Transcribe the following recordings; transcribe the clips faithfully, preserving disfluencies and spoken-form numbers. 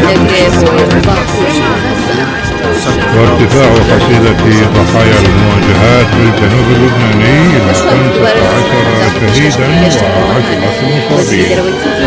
وارتفاع قصيدة ضحايا المواجهات في الجنوب اللبناني إلى خمسة عشر شهيدا وعشرة مصابين.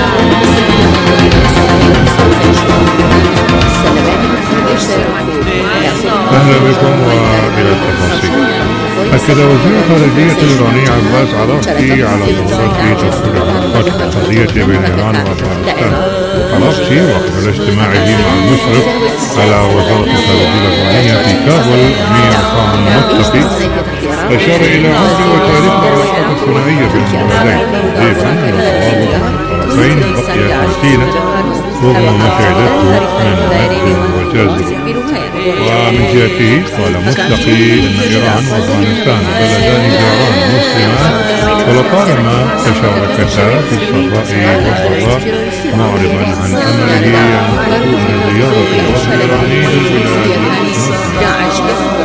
أهلا بكم وإلى التفاصيل. أكد وزير الخارجية الإيراني عباس عراقچي على ضرورة تسوية علاقات اقتصادية بين إيران وأفغانستان. عراقچي وقبل اجتماعه مع المشرف على وزارة الخارجية الإيرانية في كابول أمين مقام المتقي أشار إلى عمق وتاريخ العلاقات الثنائية بين البلدين، مضيفا أن التواضع بين الطرفين بقي متينا رغم ما شهدته من نكب وجازر. ومن جهته قال متقي أن إيران وأفغانستان بلدان جيران مسلمان ولطالما تشاركتا في السراء والضراء، معرضا عن أمله أن تكون زيارة الوفد الإيراني للبلاد المسلمة.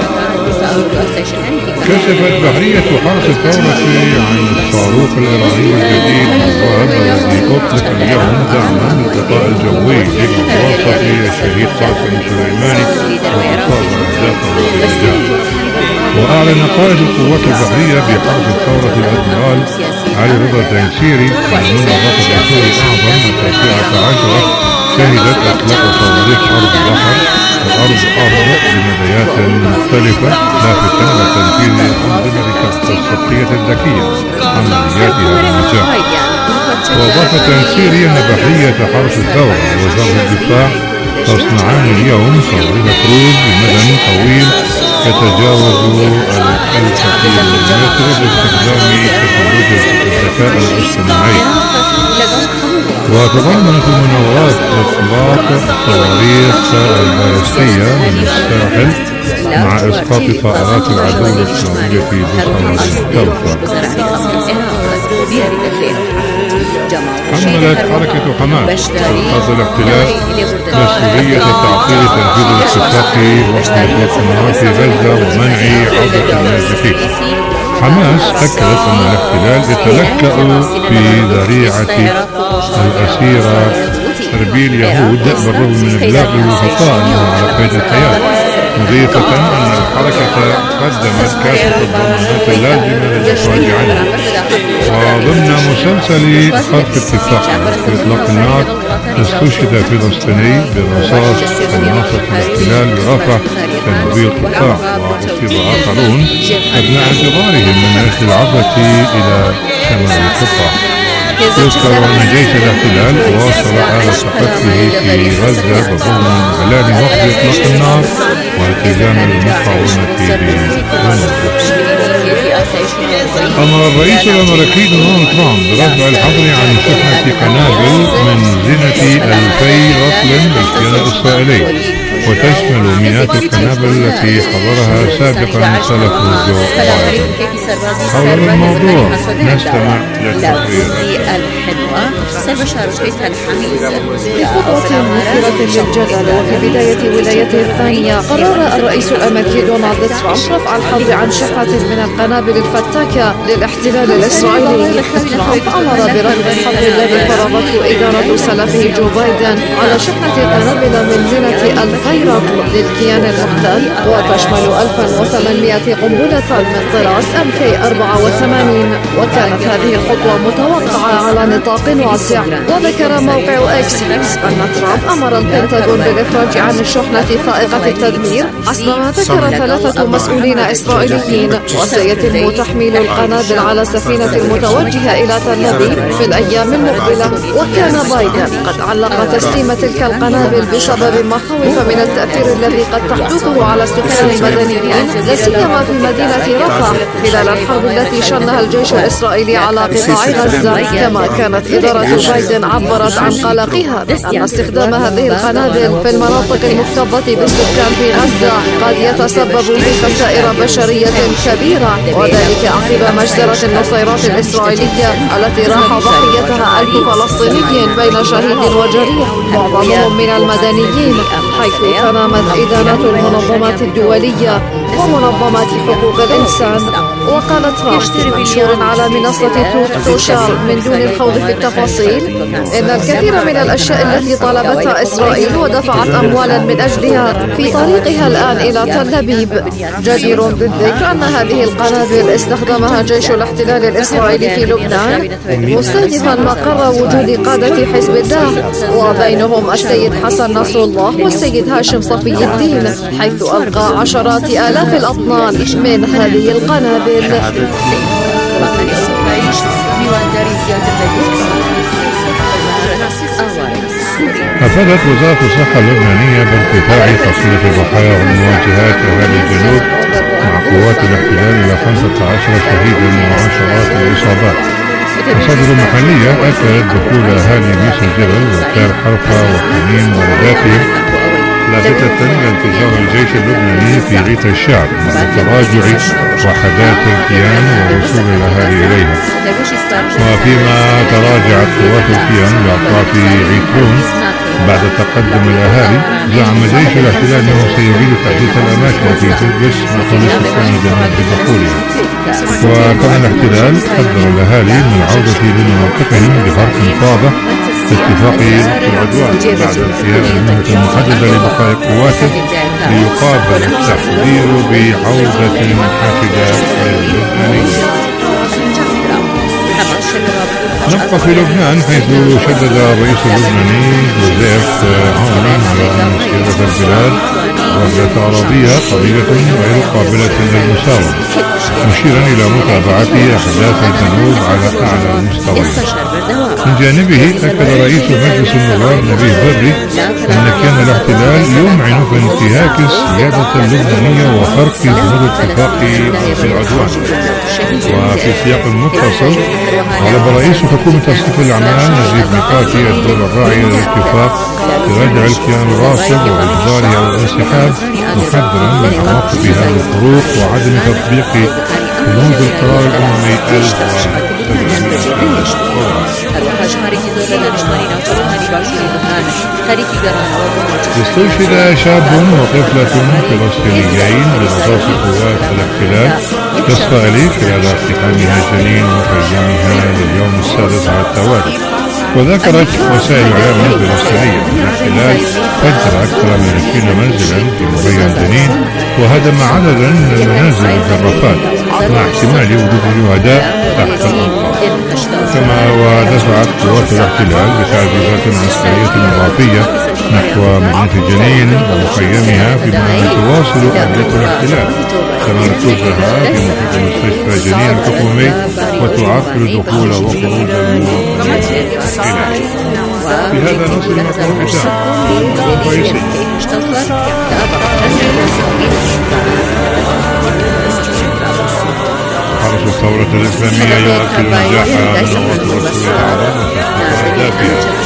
كشفت بحرية حرس الثورة عن الصاروخ الإيراني الجديد الرهب الذي أطلق اليوم دعما للقطاع الجوي لمواصفة الشهيد قاسم سليماني وإصابة أهدافه بالرجال. وأعلن قائد القوات البحرية بحرس الثورة الأدميرال علي رضا التنسيري أن منظمة الرسول الأعظم التاسعة عشرة شهدت إطلاق صواريخ أرض بحر وأرض أرض بمديات مختلفة، لافتا إلى تنفيذ أنظمة كشف الصوتية الذكية عملياتها بنجاح. وأضاف التنسيري أن بحرية حرس الثورة ووزارة الدفاع تصنعان اليوم صواريخ كروز بمدى طويل يتجاوز الألف كيلومتر باستخدام تكنولوجيا الذكاء الاصطناعي. وتضمنت المناورات إطلاق صواريخ البالستية من الساحل مع إسقاط طائرات العدو الإسرائيلية بصواريخ كوثر. حملت حركة حماس ألفاظ الاحتلال مسؤولية تعطيل تنفيذ الاتفاق وقف إطلاق النار في غزة ومنع عودة النازحين. حماس أكدت أن الاحتلال يتلكأ في ذريعة الأسيرة أربيل يهود بالرغم من إبلاغ الوسطاء أنه على قيد الحياة، مضيفة أن الحركة قدمت كافة الضمانات اللازمة للإفراج عنها. وضمن مسلسل خرق اتفاق في إطلاق النار استشهد فلسطيني برصاص قناصة الاحتلال برفح جنوبي القطاع، وأصيب آخرون أثناء انتظارهم من أجل العودة إلى شمال القطاع. يذكر أن جيش الاحتلال واصل آلة قتله في غزة بالرغم من إعلان وقف إطلاق النار والتزام المقاومة بالنصر. أمر الرئيس الأمريكي دونالد ترامب برفع الحظر عن شحنة قنابل من زنة ألفي رطل بالكيان الإسرائيلي، وتشمل مئات القنابل التي حضرها سابقا سلف جو بايدن. حول الموضوع نستمع للتقرير. في خطوة مثيرة للجدل وفي بداية ولايته الثانية، قرر الرئيس الأمريكي دونالد ترامب رفع الحظر عن شحنة من القنابل الفتاكة للاحتلال الإسرائيلي. ترامب أمر برفع الحظر الذي فرضته إدارة سلفه جو بايدن على شحنة قنابل من زنة ألفي رطل للكيان المحتل، وتشمل ألف وثمانمئة قنبلة من طراز إم كي أربعة وثمانين. وكانت هذه الخطوة متوقعة على نطاق واسع. وذكر موقع إكس أن ترامب أمر البنتاغون بالإفراج عن الشحنة فائقة التدمير حسب ما ذكر ثلاثة مسؤولين إسرائيليين، وسيتم تحميل القنابل على سفينة متوجهة إلى تل أبيب في الأيام المقبلة. وكان بايدن قد علق تسليم تلك القنابل بسبب مخاوف من التأثير الذي قد تحدثه على السكان المدنيين، لا سيما في مدينة رفح خلال الحرب التي شنها الجيش الإسرائيلي على قطاع غزة. كما كانت إدارة بايدن عبرت عن قلقها أن استخدام هذه القنابل في المناطق المكتظة بالسكان في غزة قد يتسبب في خسائر بشرية كبيرة، وذلك عقب مجزرة النصيرات الإسرائيلية التي راح ضحيتها ألف فلسطيني بين شهيد وجريح معظمهم من المدنيين، حيث تنامت إدانات المنظمات الدولية ومنظمات حقوق الإنسان وقال ترامب في منشور على منصة توت سوشيال من دون الخوض في التفاصيل إن الكثير من الأشياء التي طلبتها إسرائيل ودفعت أموالا من أجلها في طريقها الآن إلى تل أبيب. جدير بالذكر أن هذه القنابل استخدمها جيش الاحتلال الإسرائيلي في لبنان مستهدفا مقر وجود قادة حزب الله وبينهم السيد حسن نصر الله والسيد هاشم صفي الدين، حيث ألقى عشرات آلاف الأطنان من هذه القنابل. أفادت وزارة الصحة اللبنانية بارتفاع حصيلة الضحايا ومواجهات أهالي الجنوب مع قوات الاحتلال إلى خمسة عشر شهيدا وعشرات الإصابات. مصادر محلية أكدت دخول أهالي ميس الجبل وكار حرفة وحنين ورداتهم لافتة لانتشار الجيش اللبناني في غيط الشعب مع تراجع وحدات الكيان ووصول الأهالي إليها. وفيما تراجعت قوات الكيان لأطراف عيترون بعد تقدم الأهالي، زعم جيش الاحتلال أنه سيعيد تحديث الأماكن في تدبس وخلص السنة بدخولها. وكان الاحتلال حذر الأهالي من العودة لمناطقهم بفرق واضح اتفاق العدوان بعد انتهاء المهلة المحددة لبقاء قواته ليقابل التحذير بعودة حافدة للبنانية. نبقى في لبنان حيث شدد الرئيس اللبناني جوزيف عون على أن مسيرة البلاد وحدة أراضيها قضية غير قابلة للمساومة، مشيرا إلى متابعة أحداث الجنوب على أعلى المستويات. من جانبه أكد رئيس مجلس النواب نبيه بري أن كان الاحتلال يمعن في انتهاك السيادة اللبنانية وخرق بنود اتفاق العدوان. وفي سياق متصل طالب رئيس حكومة تصريف الأعمال نجيب ميقاتي الدولة الراعية للاتفاق برجع الكيان الراصد وإجباره على الانسحاب، محذرا من عواقب هذا الفروق وعدم تطبيق بنود القرار الأممي استشهد شاب وطفلة فلسطينيين برصاص قوات الاحتلال الإسرائيلي خلال اقتحامها جنين وخيامها لليوم السادس على التوالي. وذكرت وسائل الإعلام الفلسطينية أن الاحتلال فجر أكثر من عشرين منزلا في مخيم جنين وهدم عددا من المنازل بالجرافات مع احتمال وجود شهداء تحت الأنقاض. كما ودفعت قوات الاحتلال بتعزيزات عسكرية إضافية نحو مدينة جنين ومخيمها فيما تواصل أهلية الاحتلال تمركزها في محيط مستشفى جنين الحكومي وتعطل دخول وخروج المواطنين إليه. في هذا نصل مقام ختام رئيسي. حرس الثورة الإسلامية يؤكد نجاح منظمة الرسول الأعظم وتحقيق أهدافها.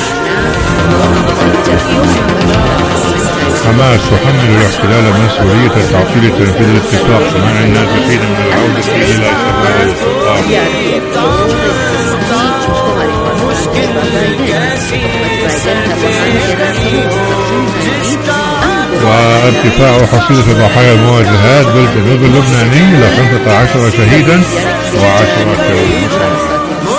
حماس تحمل الاحتلال مسؤولية تعطيل تنفيذ الاتفاق ومنع النازحين من العودة إلى شمال القطاع. وارتفاع حصيلة ضحايا المواجهات بالجنوب اللبناني إلى خمسة عشر شهيدا وعشرة مصابين.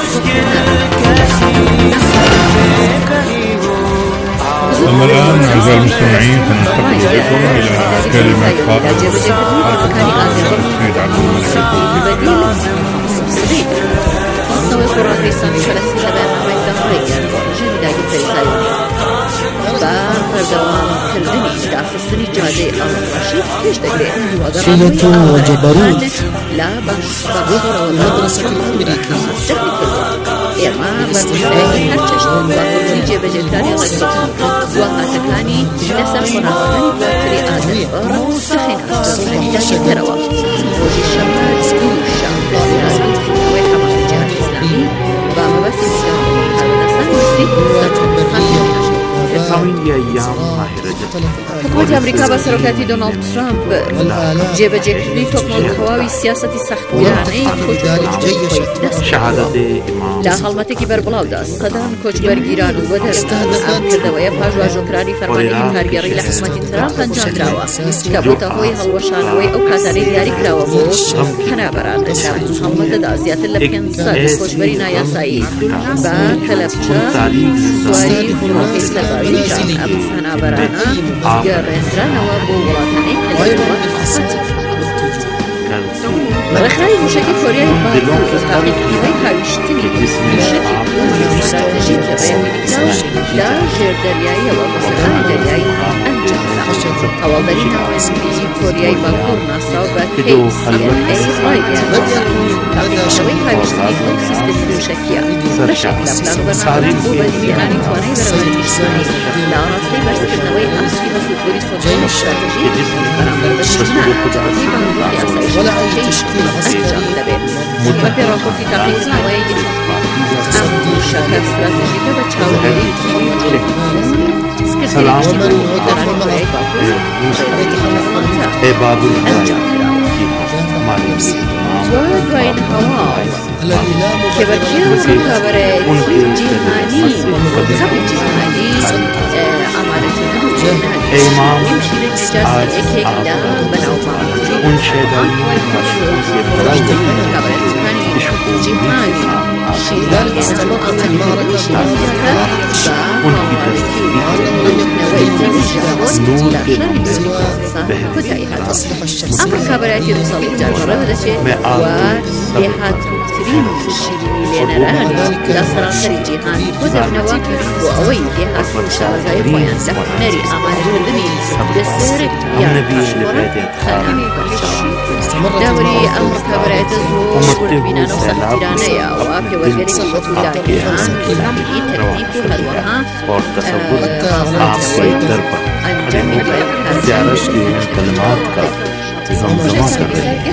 أما الآن أعزائي المستمعين سننتقل بكم إلى كلمة قائد السيد عبد الملك الحوثي. نوافق الرئيس الفلسطيني بأمام الدولية جديدة الفريقين بردوام كردني داخل السنة الجادي الرشيد يشتغل صلة وجبروت لا بخصورة المدرسة الأمريكية إما برمشتاقي هرچش وخروجي بجكاري غزوتي وهاتكاني نسا فراغاني بطري آدم بارا سخين أسترالي تروا وجي الشمال الشام بسيرات ويحمل الجهاد الإسلامي وما بس الإسلام حرب نسان مصري الحاوية حکومەتی ئەمریکا بە سەرۆکاتی دۆناڵد ترامپ جێبەجێکردنی تۆپمەڵتەواوی سیاسەتی سەختگیرانەی کۆچبەری لە هەڵمەتێکی بەربڵاودا سەدان کۆچبەرگیران و بەدەرەکان ئەم کردەوەیە پاش واژۆکرانی فەرمانێکی کارگێڕی لە حکومەتی ترامپ ئەنجامدراوە کە بووتە هۆی هەڵوەشانەوەی ئەو کاتانەی دیاریکراوە بۆ پەنابەران لە هەڵمەتەدا زیاتر لە پێنجسەد کۆچبەری نایاسایی بە کەلەپچە سواری فڕۆکەی سەربازیشان ئەم پەنابەرانە گەڕێنرانەوە بۆ وڵاتانەی کە ڕێکخراوی موشەکی کۆریای باکوور تاقیکردنەوەی هاویشتنی موشەکی بۆ استراتژیک لە ڕێوەیەکراوە لە ژێردەریاییەوە بە سەرای دەریایی ئەنجامدرا. هەواڵدەری ناوەندی کۆریای باکوور ناسراو بە کی سی ئێن ئێ ڕایگەیاند تاقیکردنەوەی هاویشتنی ئەو سیستەمی موشەکیە بەشێک لە پلان و بەرنامەکان بۆ بەدیهێنانی توانای بەرەبەری نیشتیمانی لە ئاڕاستەی بەرزکردنەوەی ئاستی بە سوودبووری سۆزیۆ استراتژیک بەرامبەر بە ژنان جیهانی بانگۆڕی ئاسایشی ئەنجام دەبێت. بە پێڕاپۆرتی تاقیکردنەوەی ئەم موشەکە استراتژیکە بە چاودێری سلام دوایین هەواڵ کێبەرکێ کابرایەتی جیهانی خەڵکی جیهانی ئامادەکردن و جێنانی نوێژینە جێجارێکێک لە بەناوبانگی کابرایەتەکانی جیهانی شیران ئێستەڵۆ ئامادەکردنی شیرانەکە بە هەواڵێکی نەوەی تێژەوت لە شاری بەری فەرەنسا کۆتایی هاتەوە. ئەم کابرایەتی دو ساڵی جارجۆڕە دەدەچێت و لێهاتووترین شیرینی لێنەرانی لە سەرانسەری جیهان بۆ دەبنەوە بۆ ئەوەی لێهاتوو شارەزای خۆیان لە هونەری ئامادەکردنی دەسەر یان پاشپۆرت خەرمی بەرچاوە. داوەری ئەم کابرایەتە زۆر گورتبینانە و سەختگیرانەیە و پێوەرگەری بەتووداریان ئەمری تەکنیک و هەروەها هاوڵاتەوەی ئەنجامی زیارەتی کلماتکە زەمزەماکە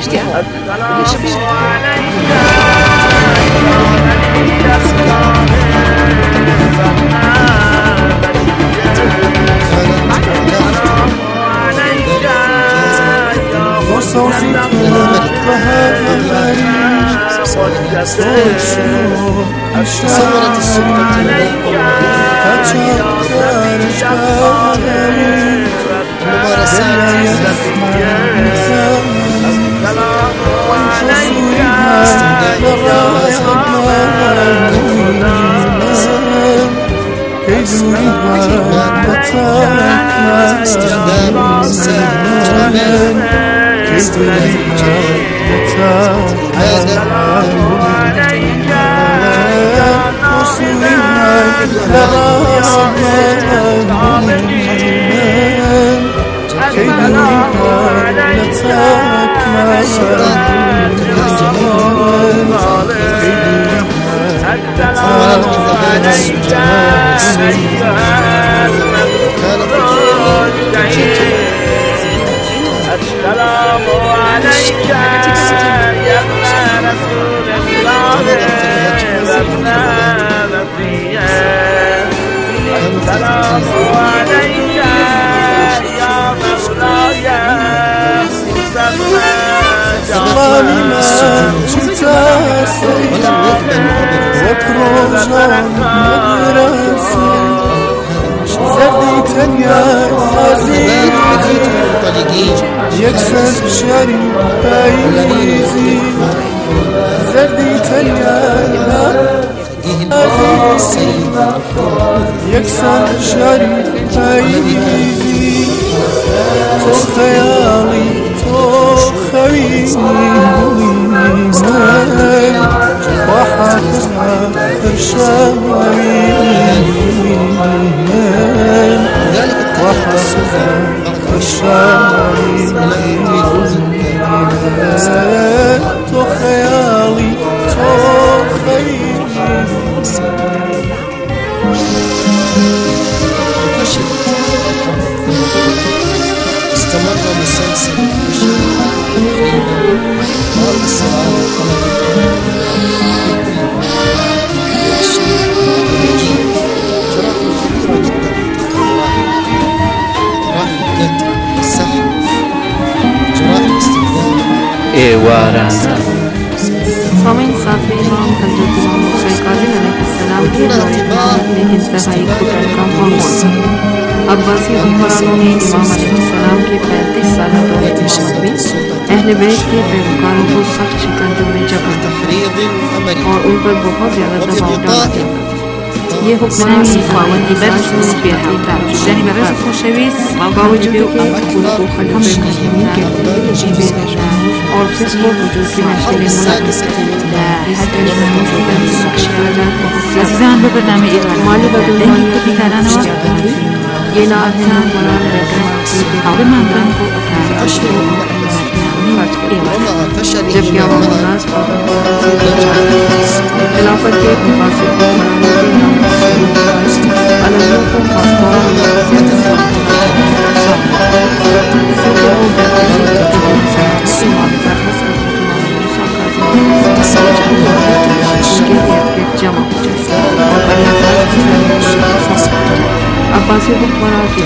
صورت السلطة يكسر شاري بايزي زردي تنيا عزيزي يكسر شاري بايزي تو خيالي تو خويني وحفظها فرشاوي وحفظها فرشاوي تو خيالي تو خيالي استمر مسلسل مرض الصراع جرائم كبيرة جدا ایواران सामीन सातवें इमाम हज़रत इमाम हुसैन काज़िम अलैहिस्सलाम के दौरान में इंतहाई खुदा का मामूल अब्बासी हुक्मरानों ने इमाम अलैहिस्सलाम के पैंतीस साल दौर इमामत में अहले बैत के पैरोकारों को सख्त शिकंजों में जबर और उन पर बहुत ज़्यादा दबाव डाला जाता ये हुक्मरान خواوەندی بەرز و بێهاوتا ژیانی بەڕێز و خۆشەویست باوجود के उनको खत्म करने के लिए और फिस्क और वजूद की महफिल عزیزان بە بەرنامە ئێوارە دەنگی کوردیکارانەوە ये नाथान هاوڕێمان بن जबकि आवाम नाज खिलाफत के मुकासिद अलग को जमा अब्बासी हुक्मरान के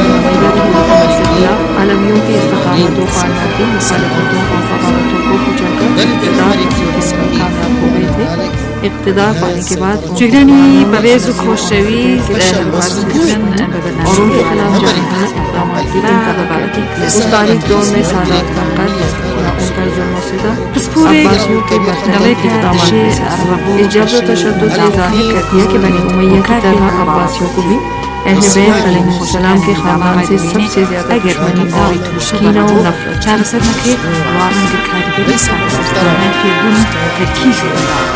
अलवियों की इस्तकामतों पारनाती मुखालफतों और बगावतों को कुचलकर इक़्तिदार कामयाब हो गए थे इक़्तिदार पाने के बाद جگرانی بەڕێز و خۆشەویست لەبارکردن بە और उनके खिलाफ जहां इक़दामात की इंतखाबात उस तारीख दौर में सादात का कत्ल या उन पर जुल्म सिदा अब्बासियों के बरतरीन इक़दामात ने जबर व तशद्दुद से ज़ाहिर कर दिया कि बनी उमय्या की तरह अब्बासियों को भी अहले बैत अलैहिस्सलाम के खानदान से सबसे ज्यादा दुश्मनी और कीना और नफरत چارەسەر نەکرێت ڕوانگە کاریگەری ساختمان فێربوون تەرکیزی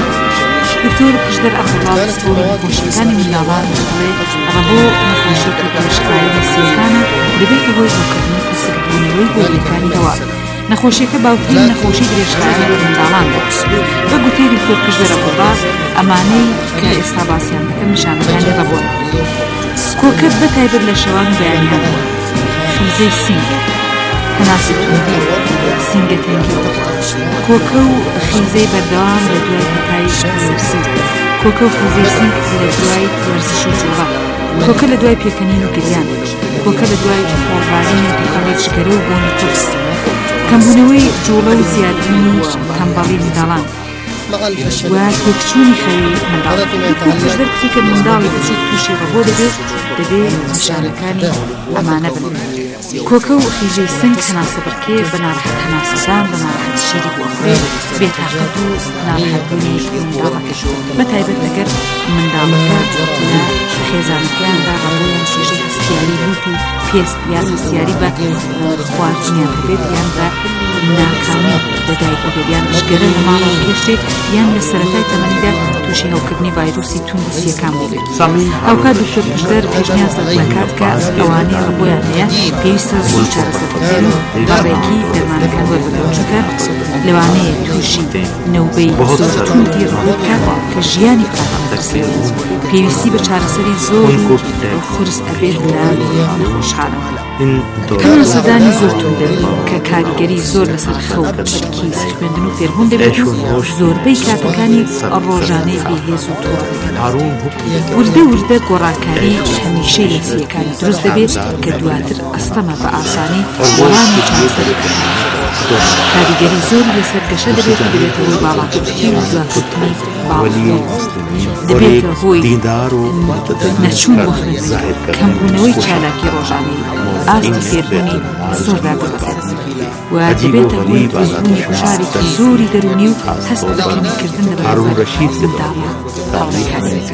دکتۆر پشدەر عەبدوڵڵا دەستپۆڕی نەخۆشیەکانی منداڵان دەڵێت ئەمە بۆ نەخۆشیەکی گەشتخایە نەسیەکانە دەبێتە هۆی ڕوونکردنی پرسەکبوونەوەی گۆڕیەکانیەوە نەخۆشیەکە باوترین نەخۆشی درێژخایە لە منداڵاندا بە گوتەی دکتۆر پشدەر عەبدوڵڵا ئەمانەی کە ئێستا باسییان دەکەن نیشانەکانی ڕەبوون کۆکرد بە تایبەت لە شەوان بەیانیانەوە خیزەی سینگ هەناسی توندی سینگە تەنگی کۆکە و خیزەی بەردەوام لە دوای هەتای وەرزی کۆکە و خیزەی سینگ لە دوای وەرزش و جوڵە کۆکە لە دوای پێکەنین و گریان کۆکە لە دوای هۆڕانی و دووقەڵی جگەرە و بۆنی قورس کەمبوونەوەی جوڵە و زیادبوونی تەمبەڵی منداڵان و تێکچوونی خەوی منداڵ پشدەر کوتی کە منداڵی بچووک تووشی ڕەبۆ دەبێت دەبێت نیشانەکانی ئەمانە بن کۆکە و خیزەی سنگ هەناسە بڕکێ بە ناڕەحەت هەناسەدان بە ناڕەحەت شیری بۆخورێ بێتاقەت و ناڕەحەتبوونی منداڵەکە بەتایبەت لەگەر منداڵەکە لە خێزانەکەیاندا ڕەبۆیان کێژەی هەستیاری لوت و پێست یان هەستیاری بە خواردنیان هەبێت یان بە ناکامی لەدایک و بێت یان ژگەرە لە ماڵەوە کێشێت یان لە سەرەتای تەمەنیدا تووشی هەوکردنی ڤایرۆسی توند سیەکان بێت ئەوکات دکتۆر پشدەر پێشنیاز دەکات کە ئەوانەی ڕەبۆیان هەیە پێویستە زوو چارەسەر بکرێن و بەڕێکی دەرمانەکان وەربگرن چونکە لەوانەیە تووشی نەوبەی زۆر توندی ڕەبۆ بکات کە ژیانی قاتڵ دەرسێت پێویستی بە چارەسەری زۆر و خورس ئەبێت لە نەخۆشخانەوە هەناسەدانی زۆر توندە کە کاریگەری زۆر لەسەر خەوت بەرکی خوێندن و فێربوون دەبێت و زۆربەی کاتەکانی ڕۆژانەی بێهێز و تووڕ وردە وردە گۆڕانکاری هەمیشەی لە سیەکانی دروست دەبێت کە دواتر ئەستەمە بە ئاسانی وەڵامی چارەسەر کاریگەری زۆری لەسەر گەشە دەبێت و دەبێتەوە باڵاتوتی و دواکەوتنی باڵی دەبێتە هۆی نەچوون بۆ خوێندن کەمبوونەوەی چالاکی ڕۆژانەی ئاستی فێربوونی زۆر دابەزێت و دەبێتە هۆی دروستبوونی هوشارێکی زۆری دەرونی و هەست بە کەمیکردن لە بەرامبەر منداڵە هەڵمەکانێکە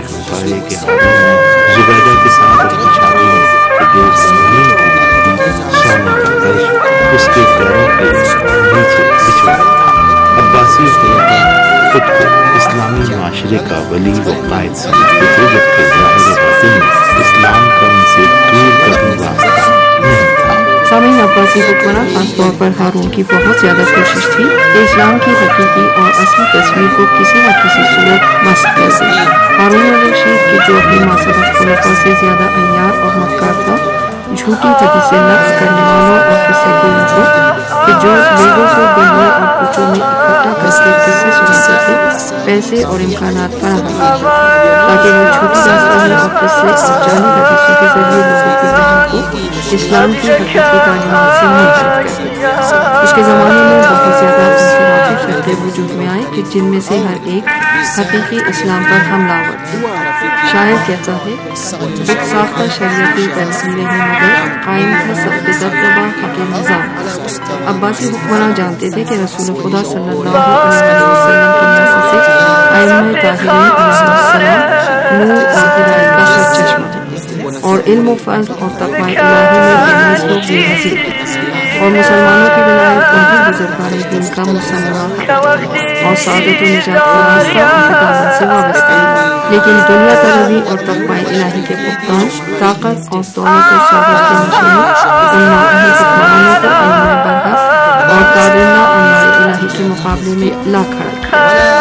زبادات سعادة الشعبية تجيب سنين شامل قداش وسكيت دارك بيتي بيتي عباسي خلافة فتح إسلامي معاشرة का वली व कायद समेत बुजुर्ग के ज़ाहिर बातिन इस्लाम का उनसे दूर कभी वास्ता नहीं था। सामीन अब्बासी हुक्मरान खासतौर पर हारून की बहुत ज्यादा कोशिश थी कि इस्लाम की हकीकी और असली तस्वीर को किसी न किसी सूरत मस्त कर दे। हारून रशीद की जो अपनी मासबत खुलफा से ज्यादा अय्यार और मक्कार था, झूठी हदीसें नक्ल करने वालों और किस्से गोयों को कि जो लोगों को गलियों और कूचों में इकट्ठा करके किस्से सुनाते थे, पैसे और इम्कानात फराहम किए ताकि वो झूठी दास्तानें और किस्से और जाली हदीसों के जरिए लोगों की जहन को इस्लाम की हकीकी तालीमात से मुंसलिक करते। उसके ज़माने में बहुत ज़्यादा इंफिरादी फ़िरक़े वजूद में आए कि जिनमें से हर एक हकीकी इस्लाम पर हमलावर थे। शायर कहता है, एक साख्ता शरीयती तंजीम नहीं मगर कायम था सब दबदबा हक़ निज़ाम। अब्बासी हुक्मरान जानते थे कि रसूल खुदा सल्लल्लाहु अलैहि वसल्लम की नस्ल से आइम्मा ताहिरीन अलैहिस्सलाम नूर और हिदायत का सरचश्मा है और इल्म व फज़्ल और तक़वा इलाही में नस्लों की हसीब और मुसलमानों की विलायत उन्हीं बुजुर्गान दिन का मुसल्लमा और सादत व निजात का रास्ता उनके दामन से वाबस्ता है। लेकिन दुनिया तरवी और तक़वा इलाही के पुख्तान ताकत और दौलत और शौहरत के नशे में उन्हें हुक्मरानों को आइम्मा बरहक और कादिरना अन्याय इलाही के मुकाबले में ला खड़ा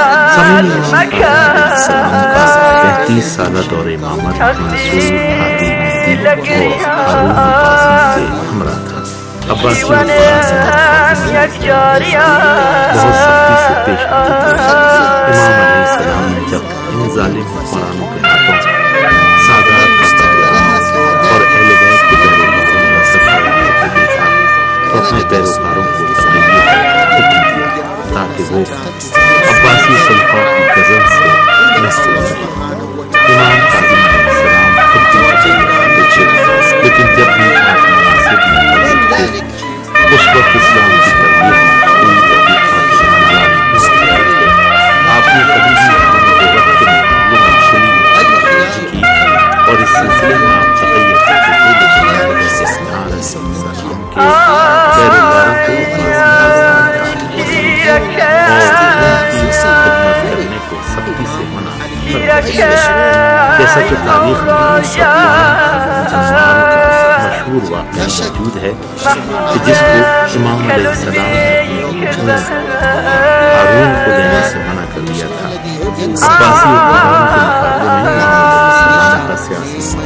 पैंतीस साल दौरे इमामत मंसूर हादी मेहदी और हारून अब्बासी के हमरा था। अब्बासी बहुत सख्ती से पेश आते थे। इमाम अलैहिस्सलाम ने जब इन जालिम हुक्मरानों के हाथों सादात और अहले बैत के पैरोकारों का सफाया होते देखा तो अपने पैरोकारों को तकलीफ हुक्म दिया ताकि वो अब्बासी सुल्फा की गजल से महसूस रहे। इमाम काज़िम अलैहिस्सलाम खुद भी पीछे थे, लेकिन जब भी आप मुनासिब नहीं थे उस वक्त इस्लाम की तरबियत में कोई तकलीफ आपने कभी भी अपने वक्त के मुकाबले में शरीक की और इस सिलसिले में आप तकैयत करते थे, लेकिन पैरोकारों को करने को सख्ती से मना जैसा कि तारीख में मशहूर वाक़या मौजूद है कि जिसको इमाम अलैहिस्सलाम ने हारून को देने से मना कर दिया था। अब्बासी हुक्मरान के मुकाबले में इमाम अलैहिस्सलाम का सियासी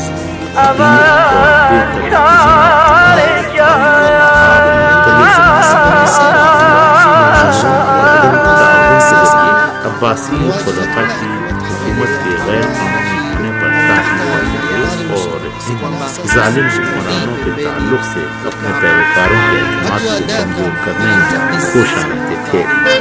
अब्बासी खुलफा की हुकूमत के गैर कानूनी होने पर ताक़ीद और जालिम हुक्मरानों के ताल्लुक से अपने पैरोकारों के एतमाद को कमजोर करने में कोशिश रहते थे।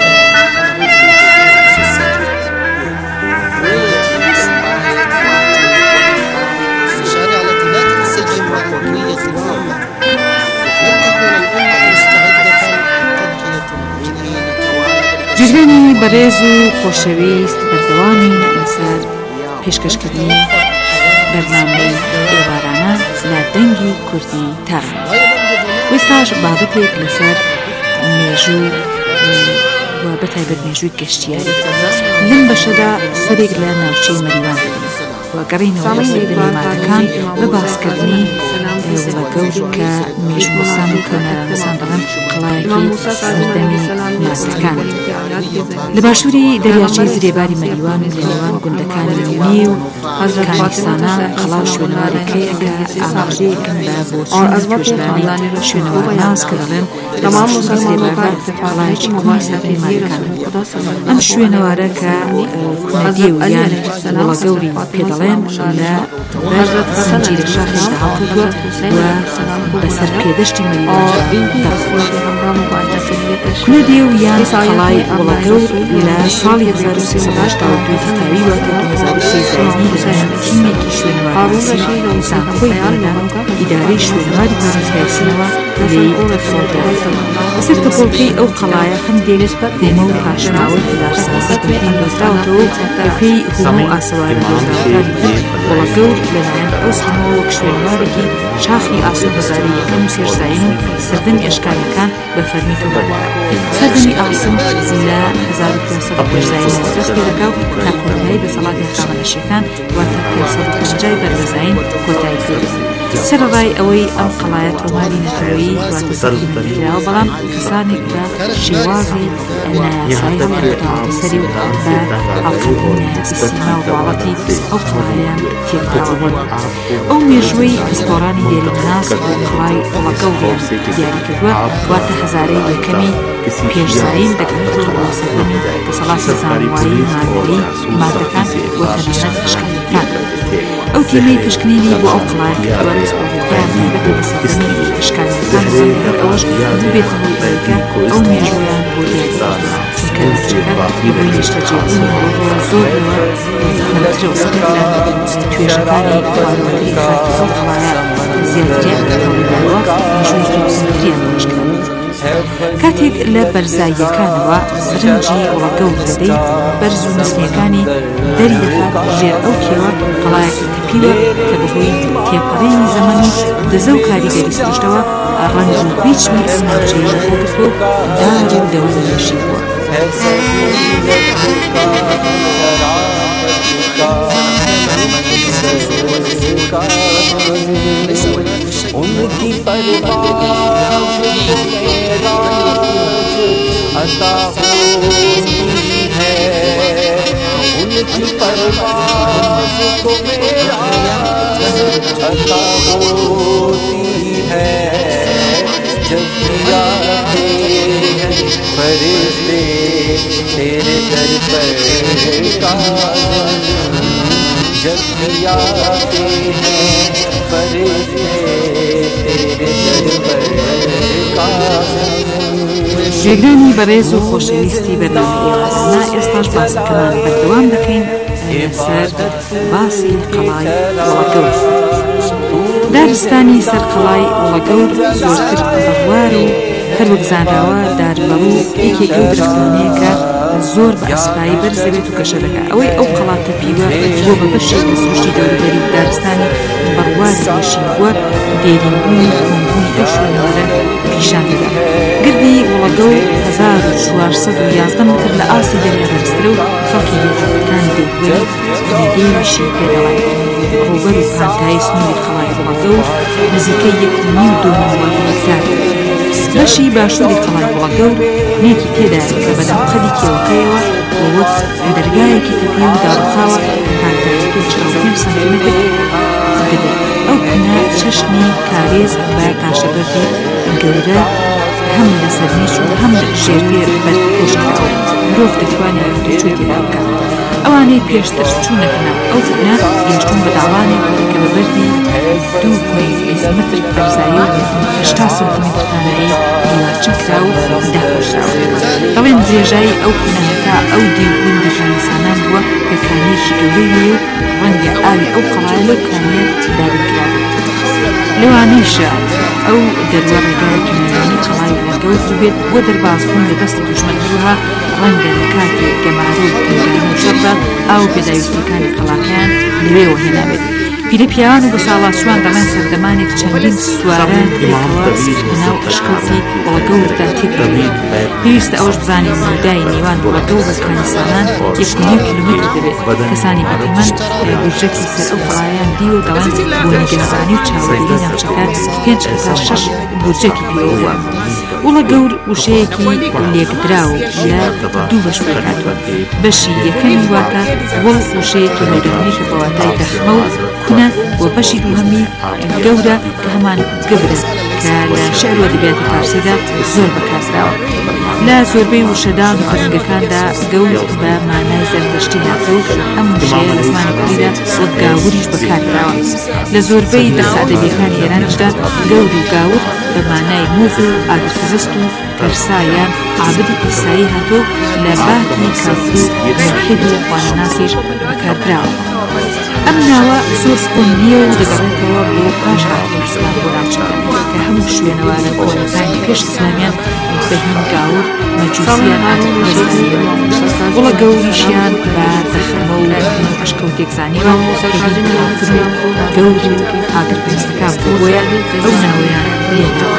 جربێنی بەڕێز و خۆشەویست بەردەوامی لەسەر پێشکەشکردنی بەرنامەی ئێوارانە لە دەنگی کوردی تاران. وێستاش بابەتێک لەسەر مێژوو و بەتایبەت مێژووی گەشتیاری لەم بەشەدا سەرێک لە ناوچەی مەریوان دەبین و گەڕینەوە لە سەردەمی مادەکان بە باسکردنی وڵەگەوت کە مێژووەسان و کەنارانەسان دەڵێن قەڵایەکی سەردەمی مادەکان. لە باشووری دەریاچەی زرێباری مەریوان و لە نێوان گوندەکانی نوێ و کانیسانە قەڵاو شوێنەوارەکەی ئەگە ئاماژەیەکن بە بۆچوون توێژرانی شوێنەوار ناز کە دەڵێن زرێباردا قەڵایەکی کوڵی سەردەمی مادەکان. ئەم شوێنەوارە کە کونەدیێ و یان وڵەگەوری پێ دەڵێن لە بەر زنجیرە شاخێکدا هەڵکردووە و بەسەر پێدەشتی مەریواندا کونەدیێ و یان قەڵای وڵەگەور لە ساڵی هەزار و سێسەد و هەشتا و دوو تەواوی واتە دوو هەزار و سێ زاینی لەلایەن تیمێکی شوێنەوارنووسی زانکۆی هێنا ئیدارەی شوێنەواری پارێزگایسینەوە لێی ڕۆداوە. بەسەر کەپۆڵکەی ئەو قەڵایە هەندێک بوومە و پاشماوەی هێلارسازی بەرهەم دۆزراوەتەوە و پێی هومە و ئاسەوارە دۆزراوەکانی تر وڵەگەور لەلایەن ئەو سەمەوە وەک شوێنەوارێکی شاخی ئاسوودەزاری یەکەم و سێرزایین و سەردەمی ئەشکانەکان بە فەرمی تۆمارکرا. سەردەمی ئاسم لە هەزار و پێنجسەد و پێنج دەست پێ دەکا و تا کۆتایی دەسەڵاتی هەخامنەشیەکان واتە پێنجسەد و پەنجای بەرگەزاین کۆتایی کردن. سەرەڕای ئەوەی ئەم قەڵایە تۆماری نەتەوەیی واتە سەرکراوە، بەڵام کەسانێک بە شێوازی نایاسایی هەڵیانکردەوەتە سەری و بە هەڵکردنی سیما و ڕواڵەتی ئەو قەڵایە تێکراوە بوون. ئەو مێژووی پسپۆڕانی دێرینەناس بۆ قەڵای وڵەگەوریان دیاریکردووە واتە هەزارەی یەکەمی پێشزاین دەکەوێتەوە بۆ سەردەمی دەسەڵاتی زانوایی مادەی مادەکان بۆ تەنانەت شکاریەکان. ئەو تیمەی پشکنینی بۆ ئەو قەڵایە کردووە پسپۆڕەکەیان لسردەمی شکارەکان زۆر ئەوەش بێتەوە بەرگە ئەو مێژویان بۆ دیاریکردن چونکە نەچەکە بۆی نیشتەجێبوونەوە زۆرەوە هەڵەترەوە لە توێژەکانی خواردنەوەی خاکی ئەو قەڵایە زیاتریان هەڵداوە مێژووی زیاتریان بۆشکرا. کاتێک لە بەرزاییەکانەوە سرنجی وڵەگەور دەدەیت بەرز و نسنیەکانی دەری دەخات ژێر ئەو کێوە قەڵایەکی تەپیوە کە بەهۆی تێپەڕینی زەمەن و دزە و کاریگەری سروشتەوە ڕەنج و بیچمی ئەم ناوچەیە خۆگرتووە دار و دەوەی نوێشی بووە. उनकी परवाज़ मेरा अता होती है उनकी परवाज़ को मेरा अता होती है जब आते हैं फरिश्ते तेरे दर पर जब आते हैं फरिश्ते جێگرانی بەڕێز و خۆشەویستی بەرنامەی ئێوارانە ئێستاش باسەکەمان بەردەوام دەکەین لەسەر باسی قەڵای وڵەگەور. دارستانی سەر قەڵای وڵەگەور زۆرتر بەڕوار و هەروەک زانراوە داربەڵ و یەکێک ئەو درەختانەیە کە زۆر بە ئەسپایی بەرز دەبێت و کەشە دەکات. ئەوەی ئەو قەڵا تەپیوە بۆ بە بەشێک لە سروشتی دەوروبەری دارستانی بەڕوار بەشی بووە دێرینبوونی کۆنبوونی ئەو شوێنەوەرە پیشان دەدات. گردی وڵەگەور هەزار و چوارسەد و یازدە متر لە ئاسی دەریا بەرزترە و خەڵکی دێرینەکانی دێوبەری نێگەیویشی پێدەڵێن. ڕووبەر و پانتایی سنووری قەڵای وڵەگەور نزیکەی یەک و نیو دۆ ملیۆن هێکتار. بەشی باشووری قەڵای وڵەگەور نێکی تێدایە کە بەدەمقەدی کێوەکەیەوە بۆ وەک دەرگایەکی تەپی و داڕوخاوە پانتایەکەی چل و پێنج سەنتیمەتر دەبێت. ئەو کونا چەشنی کارێز بە تاشەبەردی گەورە هەم لە سەرنیش و هەم ژێرپێر بەرپۆشکراوە مرۆڤ دەتوانێت هەردووچۆی تێدا بکات. ئەوانەی پێشتر چوونەکەنە ئەو کونا گەیشتون بە داڵانێک کە بە بەردی دوو پۆینت بیست متر بەرزایی و هەشتا سەنتیمەتر تانایی دیوارچە کرا و داپۆشراوە. دەڵێن درێژایی ئەو کونەکە ئەو دیوبوون دەژانەسانان بووە کە کانیەکی گەورەی هەیە و ڕەنگە ئاوی ئەو قەڵایە لەو کانیە دابینکراوە. لەوانەیشە ئەو دەروە ڕێگایەکی نێوانی قەڵای وڵەگەور بێت بۆ دەربازبوون لە دەستی دوژمن هەروەها ڕەنگە لە کاتێک گەمارە و تنگانە و شەڕدا ئاو پێداویستەکانی قەڵاکەیان لەوێوە هێنابێت. پیرە پیاوان و بە ساڵاتچوان دەڵێن سەردەمانێک چەندین سوارە لێکەوە لەناو ئەشکەوتی وڵەگەوردا تێکدەبێت. پێویستە ئەوەش بزانین مودای نێوان وڵەگەور و کانیسانان یەک و نیو کیلۆمتر دەبێت. کەسانی بەتیمەن بورجێکی سەر ئەو قەڵایان دیوە دەڵێن بۆ نیگەنجانی و چاوەڕێی ناوچەکە پێنج تا شەش بورجێکی پێوە بووە. وڵەگەور وشەیەکی لێکدراو لە دوو بەش پێکاتوە. بەشی یەکەمی واتە وڵ وشەیەکی هەودەمی کە بەواتای دەخمە و کونە بۆ بەشی دووهەمی گەورە کە هەمان گبرە کە لە شێعر و ئەدەبیاتی فارسیدا زۆر بەکارراوە. لە زۆربەی وشەدان و فرنگەکاندا گەور بە مانای زەردەشتی هاتوو ئەم وشەیە لە زمانی کوردیدا وەک گاوریش بەکارراوە. لە زۆربەی دەرسە ئەدەبیەکانی ئێرانیشدا گەور و گاور بە مانای موف و ئاگرپەرست و پەرسایان عابدی ئیسایی هاتوو لە باتی کافر و ملحید و خوانەناسیش بەکاربراوە. ئەم ناوە زۆر کۆن نییە و دەگەڕێتەوە بۆ پاش هاتنی ئیسلام بۆ ناوچەکە کە هەموو شوێنەوارە کۆنەکانی پێش ئیسلامیان بە هین گاور مەجووسیان هاتنەوە. وڵەگەوریشیان بە دەخمە و ئەشکەوتێک زانیوە کە هین کافر و گەور و ئاگرپەرستەکان بۆیە ئەو ناوەیان لێنەوە.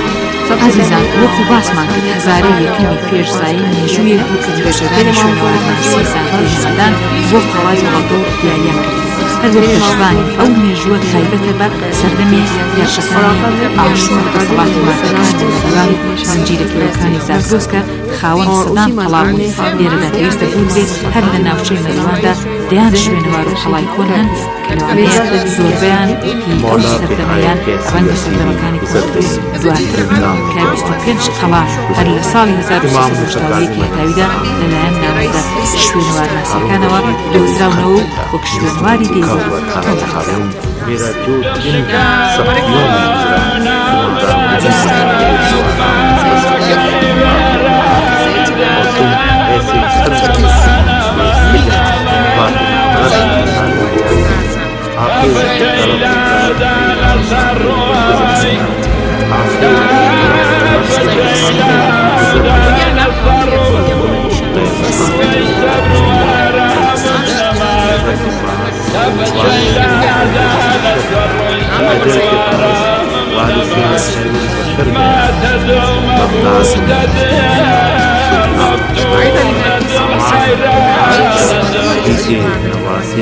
عزیزان وەکو باسمان کرد هەزارەی یەکەمی پێشزایی مێژوویەک بوو کە درێژەبەری شوێنەوارناسی زانکۆی هەمەدان بۆ قەڵای وڵەگەور دیاریان کرد. هەروەک پێشبانی ئەو مێژووە تایبەتە بە سەردەمی یارشەکانی ئاشوور و دەسەڵاتی مادەکان و نەوان و زنجیرەکەوەکانی زاگرۆسکە خاوەن سەدان قەڵا بوون. لێرەدا پێویستە بوو بێت هەر لە ناوچەی مەریواندا دەیان شوێنەوار و قەڵای کۆن هەن کە لەوانەیە زۆربەیان هی ئەو سەردەمەیان ڕەنگە سەردەمەکانی کۆنتری دواتر کە بیست و پێنج قەڵا هەر لە ساڵی هەزار و سێسەد و هەشتا و یەک هەتاویدا لەلایەن ناوەندە شوێنەوارناسیەکانەوە دۆزراونەوە و وەک شوێنەواری دێوە تۆ دەخەزەوە. هاجر के पास वारिसे शर्म कर गया नवासी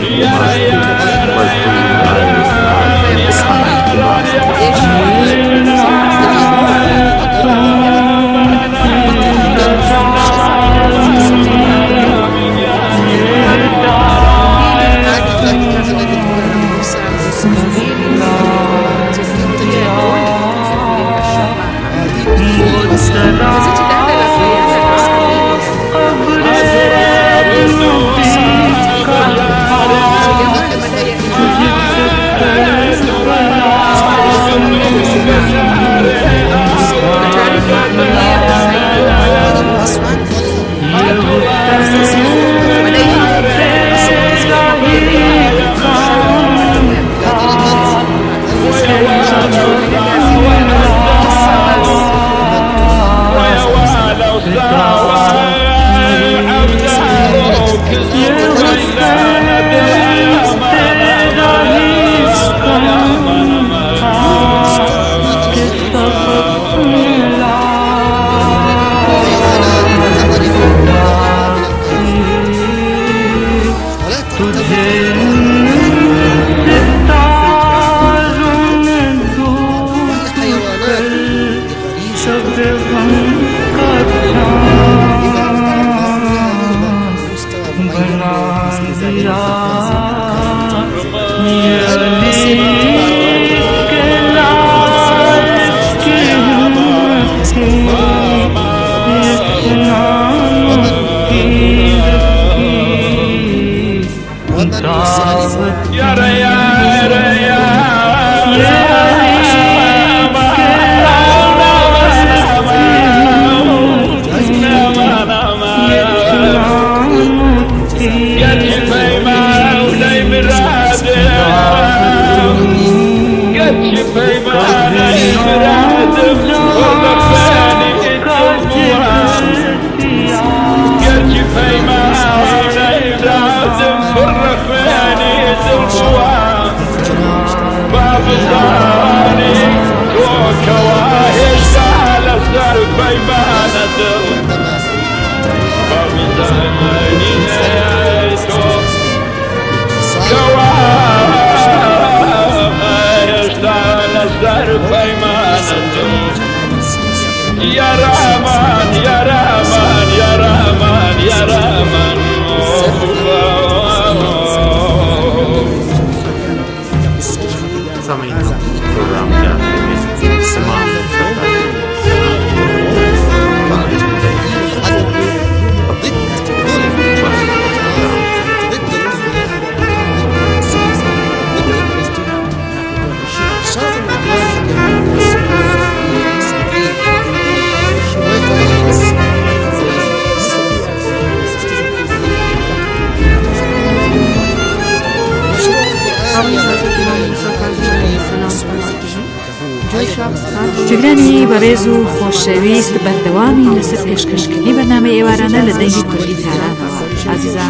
جگرانی بەڕێز و خۆشەویست بەردەوامی لەسەر پێشکەشکردنی بەرنامە ئێوارانە لە دەنگی کوردی تارانەوە عزیزان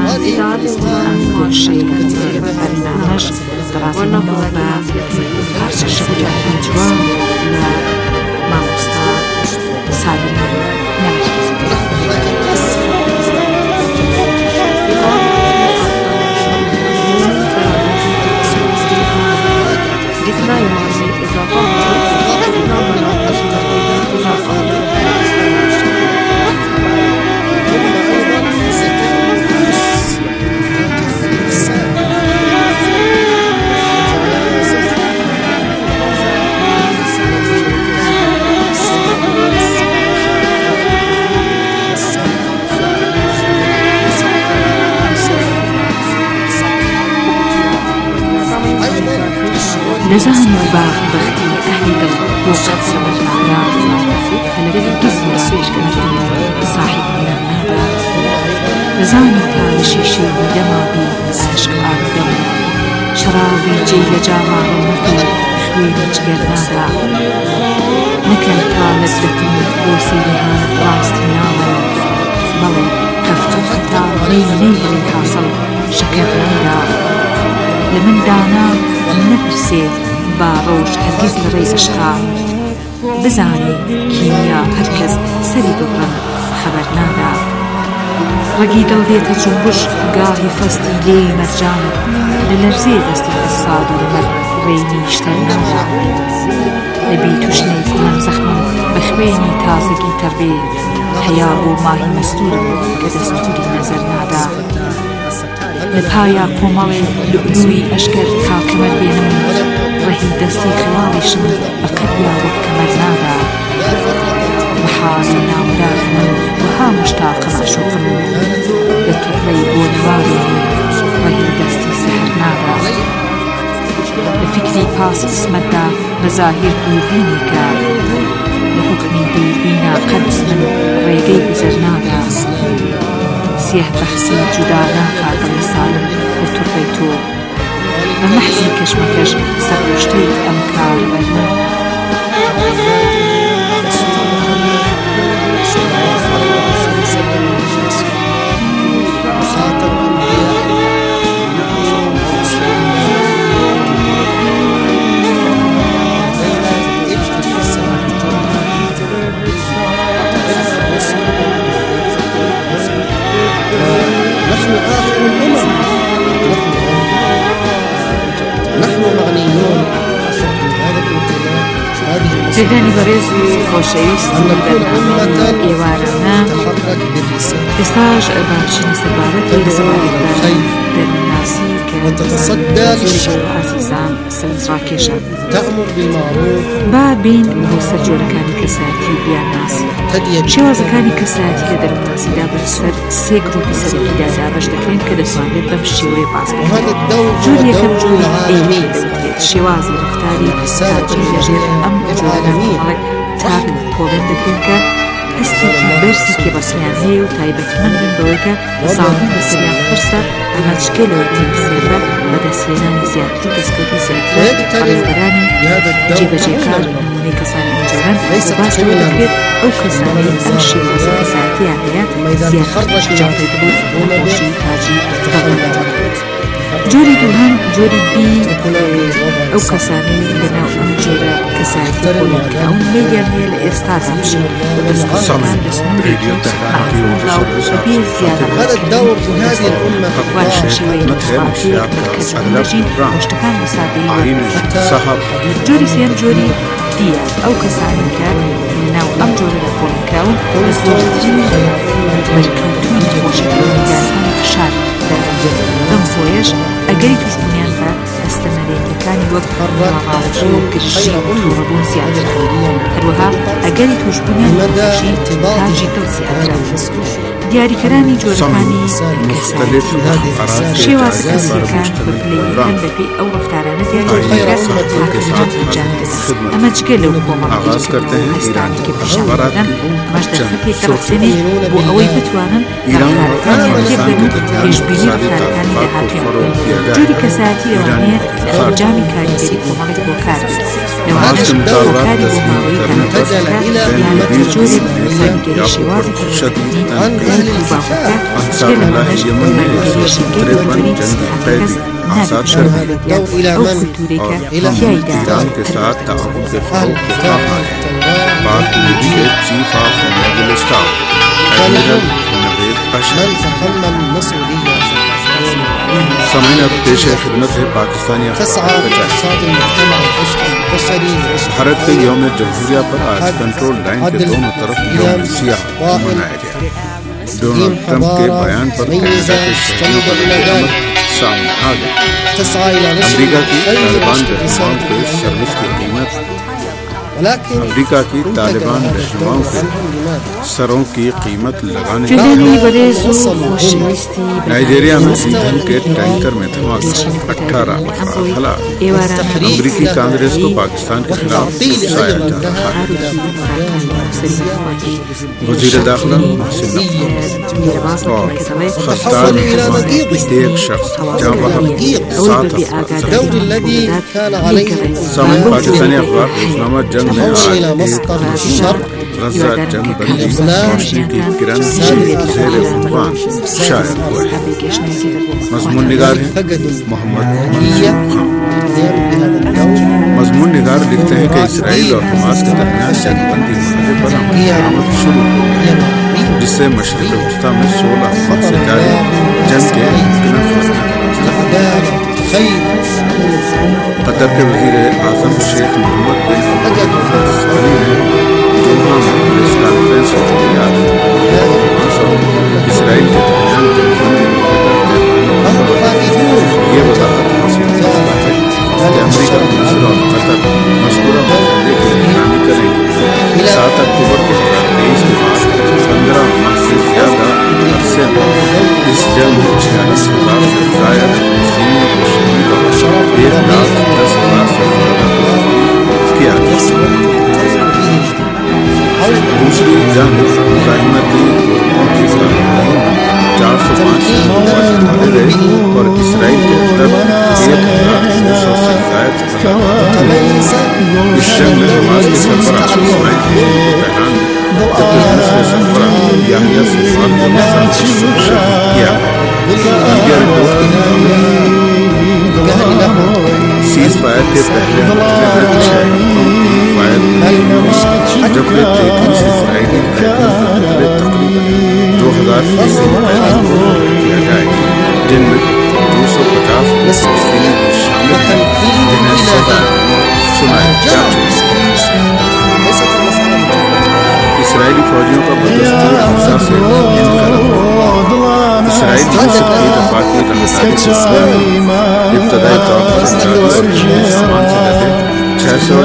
ئەم گۆشەی بەرنامەش دەڕاستنەوە بە پارچە شەکوجاران جوان لە مامۆستا سالم نزاني وباغ بختي أهلي دل وقد سمت العيار هلك الجزمة صاحب من النادى نزاني كان شيشي ودما بي عشق وعالدم شرابي جي لجامع رونقي خوين جگر نادا نكن كانت دتني بوسي لهانت راستي ناوي بلي كفتو خطا نين نيري حاصل شكر نادا لمن دانا نفسي با ڕۆژ هەرگیز لە ڕێی ئەشقا بزانێ کیمیا هەرکەس سەری ببڕن خەبەر نادا ڕەگی دڵ دێتە جنبش گاهی فەستی لێی مەرجانت لە لەرزێ دەستی فەساد و مەر ڕێی نیشتەر نادا لەبی توشنەی کوڵم زەخمم بە خوێنی تازگی تەڕبێ هەیە بۆ ماهی مەستورم کە دەستوری نەزەر نادا لە پایە کۆمەڵێ لولوی ئەشکەر تا کەمەر بێنم ڕەهی دەستی خیاڵیشم بە قەدیا وەک کەمەر نادا بەحاڵی نامدار من وها مشتاقم عشوقم لە توڕەی بۆ نوابێنی ڕەهی دەستی سەحر نادا لە فکری پاس قسمەتدا بە زاهیر دووربینێکە لە حکمی دووربینە قەد من ڕێگەی گوزەر نادا سیه بەحسی جودا ناکا دڵی سالم لە توڕەی تۆ بە مەحزی کەشمەکەش سەرڕشتەی ئەم کار بەرنادا جێدانی بەڕێز و خۆشەویستی بەرنامەی ئێوارانە ئێستاش باشینە سەربارەتی لەسەبارەتداری دەرناسی کە ئازیزان سەرنجڕاکێشە با بین بۆ سەرجۆرەکانی کەسایەتی و بیانناسی شێوازەکانی کەسایەتی لە دەرناسیدا بەسەر سێ گروپی سەرەکیدادا بەش دەکەین کە دەتوانێت بەم شێوەیە باس بکەین جۆری یەکەم جۆری ئێوی دەوترێت شێوازی ڕفتاری تاجی لەژێر ئەم جۆرە ماڵێک تاک پۆڵێن دەکەین کە هەستێکی بەرزی کێبەسییان هەیە و تایبەتمەندن بەوەی کە زاڵی بەسەریان پرسە ئەمەجگەلەوەی سێبە بەدەستهێنانی زیاتر و دەستکەوتی زیاتر ڕێبەرانی جێبەجێکار نمونەی کەسانی ئەنجۆرن باسەوە دەکرێت ئەو کەسانی ئەم شێوازە کەسایەتیان هەیە زیاتر جاڕێک بوو بۆ خۆشی تاجی دەوڵەت جۆری دووهەم جۆری بی ئەو کەسانی لەناو ئەم جۆرە کەسایەتی خۆیانکراون لێیان هەیە لە ئێستادا بشن و دەستکەوتەکان دەستنوێتی بێ زیادە واشە شێوەی ڕسماتی مرکەزی ڕۆشتەکان بە سادەیی جۆری سێم جۆری دیە ئەو کەسانی کە لەناو ئەم جۆرە لە خۆیانکراون لە زۆرترین وەرکەوتووی خۆشەویستیان فشار بەم خۆیش ئەگەری توشبوونیان بە هەستەمەرێتەکانی وەک ڕاڕاوەژی و گرژی و تووڕەبوون زیاتر هەروەها ئەگەری توشبوونیان بەژی تاجی دڵ زیاترە دیاریکەرانی جۆرەکانی کەسایەتی شێوازە کەسیەکان بەپلەیەکان بەپێی ئەو ڕەفتارانە دیاریکەکە هاکردن ئەنجامدەن ئەمە جگە لەو کۆمەڵی هەستانی کە پیشان دەدەن ئەمەش دەرفەتێکە ڕەخسێنێ بۆ ئەوەی بتوانن ڕەفتارەکانیان تێبگەن و پێشبینی ڕەفتارەکانی داهاتویان بکەن جۆری کەسایەتی ئەوانەیە لە ئەنجامی کاریگەری کۆمەڵێک بۆ کار بێت لەوانەش هۆکاری بۆ ماوەی تەندروستەکە یانەتی جۆرێک کاریگەری شێوازێکی شەدیدی आसाद और ईरान के साथ ताउन के फरोग के कहा है पाक नेवी के chief of naval staff admiral Naved Ashar सामईन अब पेश खिदमत है पाकिस्तानी भारत के यौम जमहूरिया पर आज कंट्रोल लाइन के दोनों तरफ यौम सियाह मनाया गया डोनाल्ड ट्रंप के बयान पर कनाडा के शहरों पर हुकूमत सामने आ गई अमेरिका की तालिबान रहनुमाओं के सर्विस की कीमत अमेरिका की तालिबान रहनुमाओं के सरों की कीमत लगाने नाइजीरिया में ईंधन के टैंकर में धमाका अठारह अफराद हलाक अमेरिकी कांग्रेस को पाकिस्तान के खिलाफ उकसाया जा रहा है वजीर दाखिला मोहसिन नकवी और खस्तार एक शख्स जहाँ वहाँ सात सामने पाकिस्तानी अखबार रोजनामा जंग में आज एक गजा जंग बंदी रोशनी की किरण ज़ेर उन्वान शाया हुआ है मज़मून निगार है मोहम्मद मंसूर खान मजमून निगार लिखते हैं कि इसराइल और हमास के दरमियान जंगबंदी माहे पर अमल आमद शुरू हुई, जिससे मशरिक़ वस्ता में सोलह माह से जारी जंग के बिना कतर के वजीर आजम शेख मोहम्मद बिन अब्दुल ने दोहा में प्रेस कॉन्फ्रेंस में याद इसराइल के दरमियान जंगबंदी ये वजाहत हासिल करता है कि अमेरिका, मिस्र और कतर मज़कूरा माहदे की निगरानी करेंगे। सात अक्टूबर दो हज़ार तेईस के बाद पंद्रह माह से ज्यादा अरसे में इस जंग में छियालीस हजार से ज्यादा फलस्तीनियों को शहीद और एक लाख दस हजार से ज्यादा को किया गया। दूसरी जंग मुजाहिमती ग्रुपों की सरबराही में चार सौ पाँच से मारे गए और इसराइल के अंदर एक हजार छह सौ से ज्यादा। इस जंग में हमास के सरबराह इस्माइल तेहरान में जबकि दूसरे सरबराह याहिया सिनवार को शहीद किया गया। सीज फायर के पहले जब वे तैंतीस इसराइली कैदियों तकरीबन दो हजार फीसदी पैदा किया जाए, जिनमें दो सौ पचास फलस्तीनी शामिल हैं जिन्हें सजा सुनाई जा चुकी है। इसराइली फौजियों का बदस्तूर हिंसा से इसराइल की शक्ति दफाती रमजानी के इब्तदाई तौर पर सामान से लगे छह सौ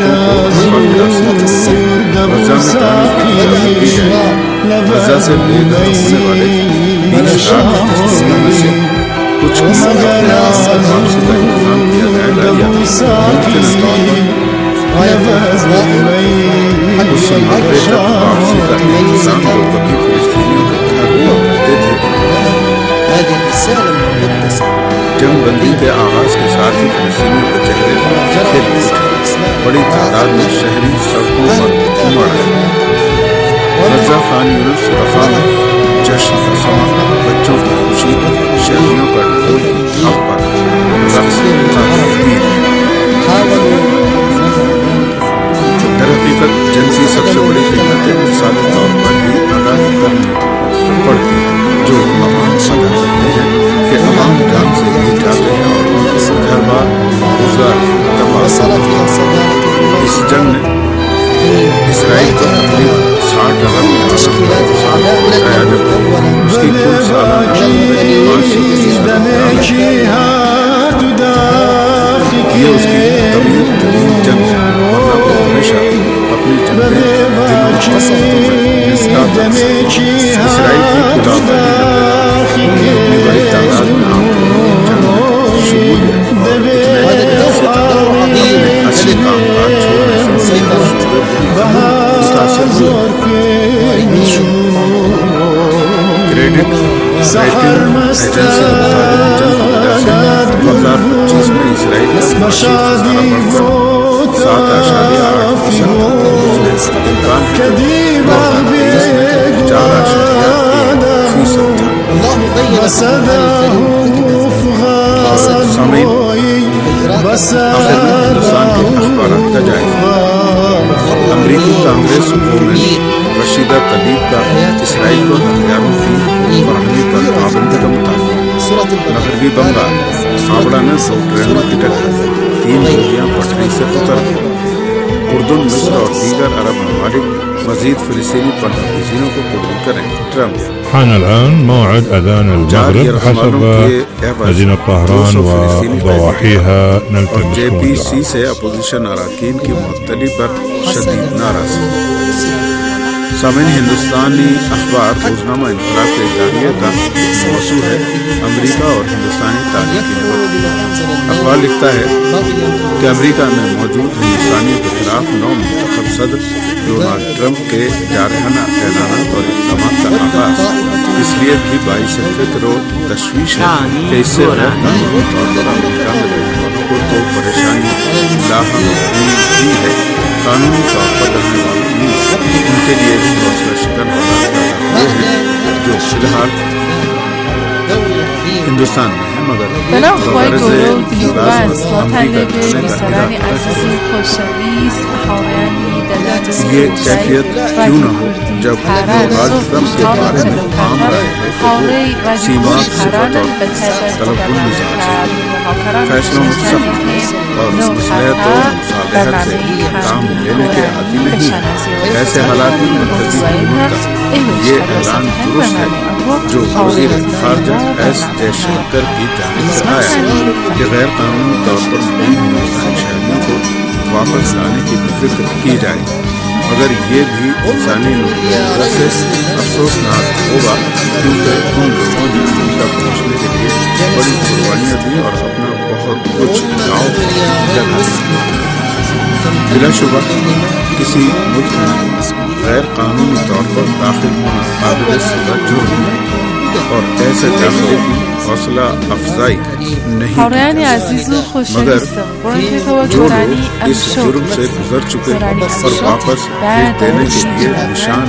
गजा से बेघर होने वाले बीस लाख फलस्तीनियों में से कुछ की वापसी का इंतजाम किया जाएगा या मुमकिन तौर पर उस मौके तक वापसी का इंतजाम जो कभी फलस्तीनियों के घर हुआ करते थे। जंगबंदी के आगाज के साथ ही फलस्तीनियों के चेहरे पर खिल उठे, बड़ी तादाद में शहरी सड़कों पर उमड़ आए। गजा खान यूनुस रफा में जश्न का समा, बच्चों की खुशी, शहरियों का ढोल की थाप पर रक्स दरहकीकत जंग की सबसे बड़ी कीमत इक़्तिसादी तौर पर ही अदा करनी पड़ती है, जो अवाम अदा करते हैं कि अवाम जान से ही जाते हैं और उनके घर बार गुजार तबाह। इस जंग ने इसराइल को तकरीबन साठ अरब डॉलर का नुकसान पहुंचाया, जबकि उसकी कुल सालाना आमदनी पाँच सौ तीस अरब डॉलर। ये उसकी तवील तरीन जंग है, वरना वो हमेशा अपनी जंगें इसराइल की कुल आबादी अपनी बड़ी तादाद में जंग में शमूलियत और इतने अपने असली कामकाज छोड़ने से मुतासर हुए। क्रेडिट रेटिंग एजेंसी के मुताबिक जंग की वजह से दो हजार पच्चीस में इसराइल का माशी खजाना बढ़कर सात आशारिया आठ फीसद तक पहुंचने का इम्कान है। दो हजार तेईस में चार आशारिया एक फीसद था। सामीन, आखिर में हिंदुस्तान के अखबारात का जायजा। अमरीकी कांग्रेस वुमेन रशीदा तलीब का इसराइल को हथियारों की फराहमी पर पाबंदी का मुताबिक। मगरबी बंगाल हावड़ा में दो ट्रेनों की टक्कर, तीन बोगियां पटरी से उतर गई। उर्दून, मिस्र और दीगर अरब ममालिक मजीद फिलिस्तीनी पनाहगजीरों को कबूल करें। ट्रम्प। حان الآن موعد أذان المغرب حسب مدينة طهران وضواحيها. نلتمس जे पी सी से अपोजिशन अरकान की मुअत्तली पर शदीद नाराज़गी। सामीन, हिंदुस्तानी अखबार रोजनामा इनकलाब के इदारिये का मौसू है अमेरिका और हिंदुस्तानी तारीख की निमत। अखबार लिखता है कि अमेरिका में मौजूद हिंदुस्तानियों के खिलाफ नौ मुंतखब सदर डोनाल्ड ट्रंप के जारहाना ऐलानात और इक़दामात का आगाज इसलिए भी बाईस फिक्र और तशवीश है कि इससे गैर कानूनी तौर पर अमेरिका में रहने वालों को तो परेशानी लाहम हुई है, कानूनी तौर पर रहने वालों नीज उनके लिए भी हौसला शिकन वाला है जो फिलहाल हिंदुस्तान में है, मगर بلا خوای گورو دیوبان سلطنه به بیسرانی عزیزی خوشویس حوریانی دلات ये कैफियत क्यों न हो जब डोनाल्ड ट्रंप के बारे में आम राय है कि वो सीमा सिफत और तलकुल मिजाज है, फैसलों में सख्त और मसलहत और मुसालहत से काम लेने के आदी नहीं है। ऐसे हालात में मुंतज़िर हुकूमत का ये ऐलान दुरुस्त है जो वज़ीर ख़ारजा एस जयशंकर की जानिब से आया कि गैर कानूनी तौर पर मुक़ीम हिंदुस्तानी शहरियों को वापस लाने की फिक्र की जाए, मगर ये भी इंसानी नजर से अफसोसनाक होगा क्योंकि उन लोगों ने अमेरिका पहुँचने के लिए बड़ी कुर्बानियाँ दी और अपना बहुत कुछ गाँव जगह बिलाशुबा किसी मुल्क में गैर कानूनी तौर पर दाखिल होना काबिल सज़ा जुर्म है और ऐसे दाखिले की हौसला अफजाई नहीं मगर जो लोग इस जुर्म से गुजर चुके और वापस भेज देने के लिए निशान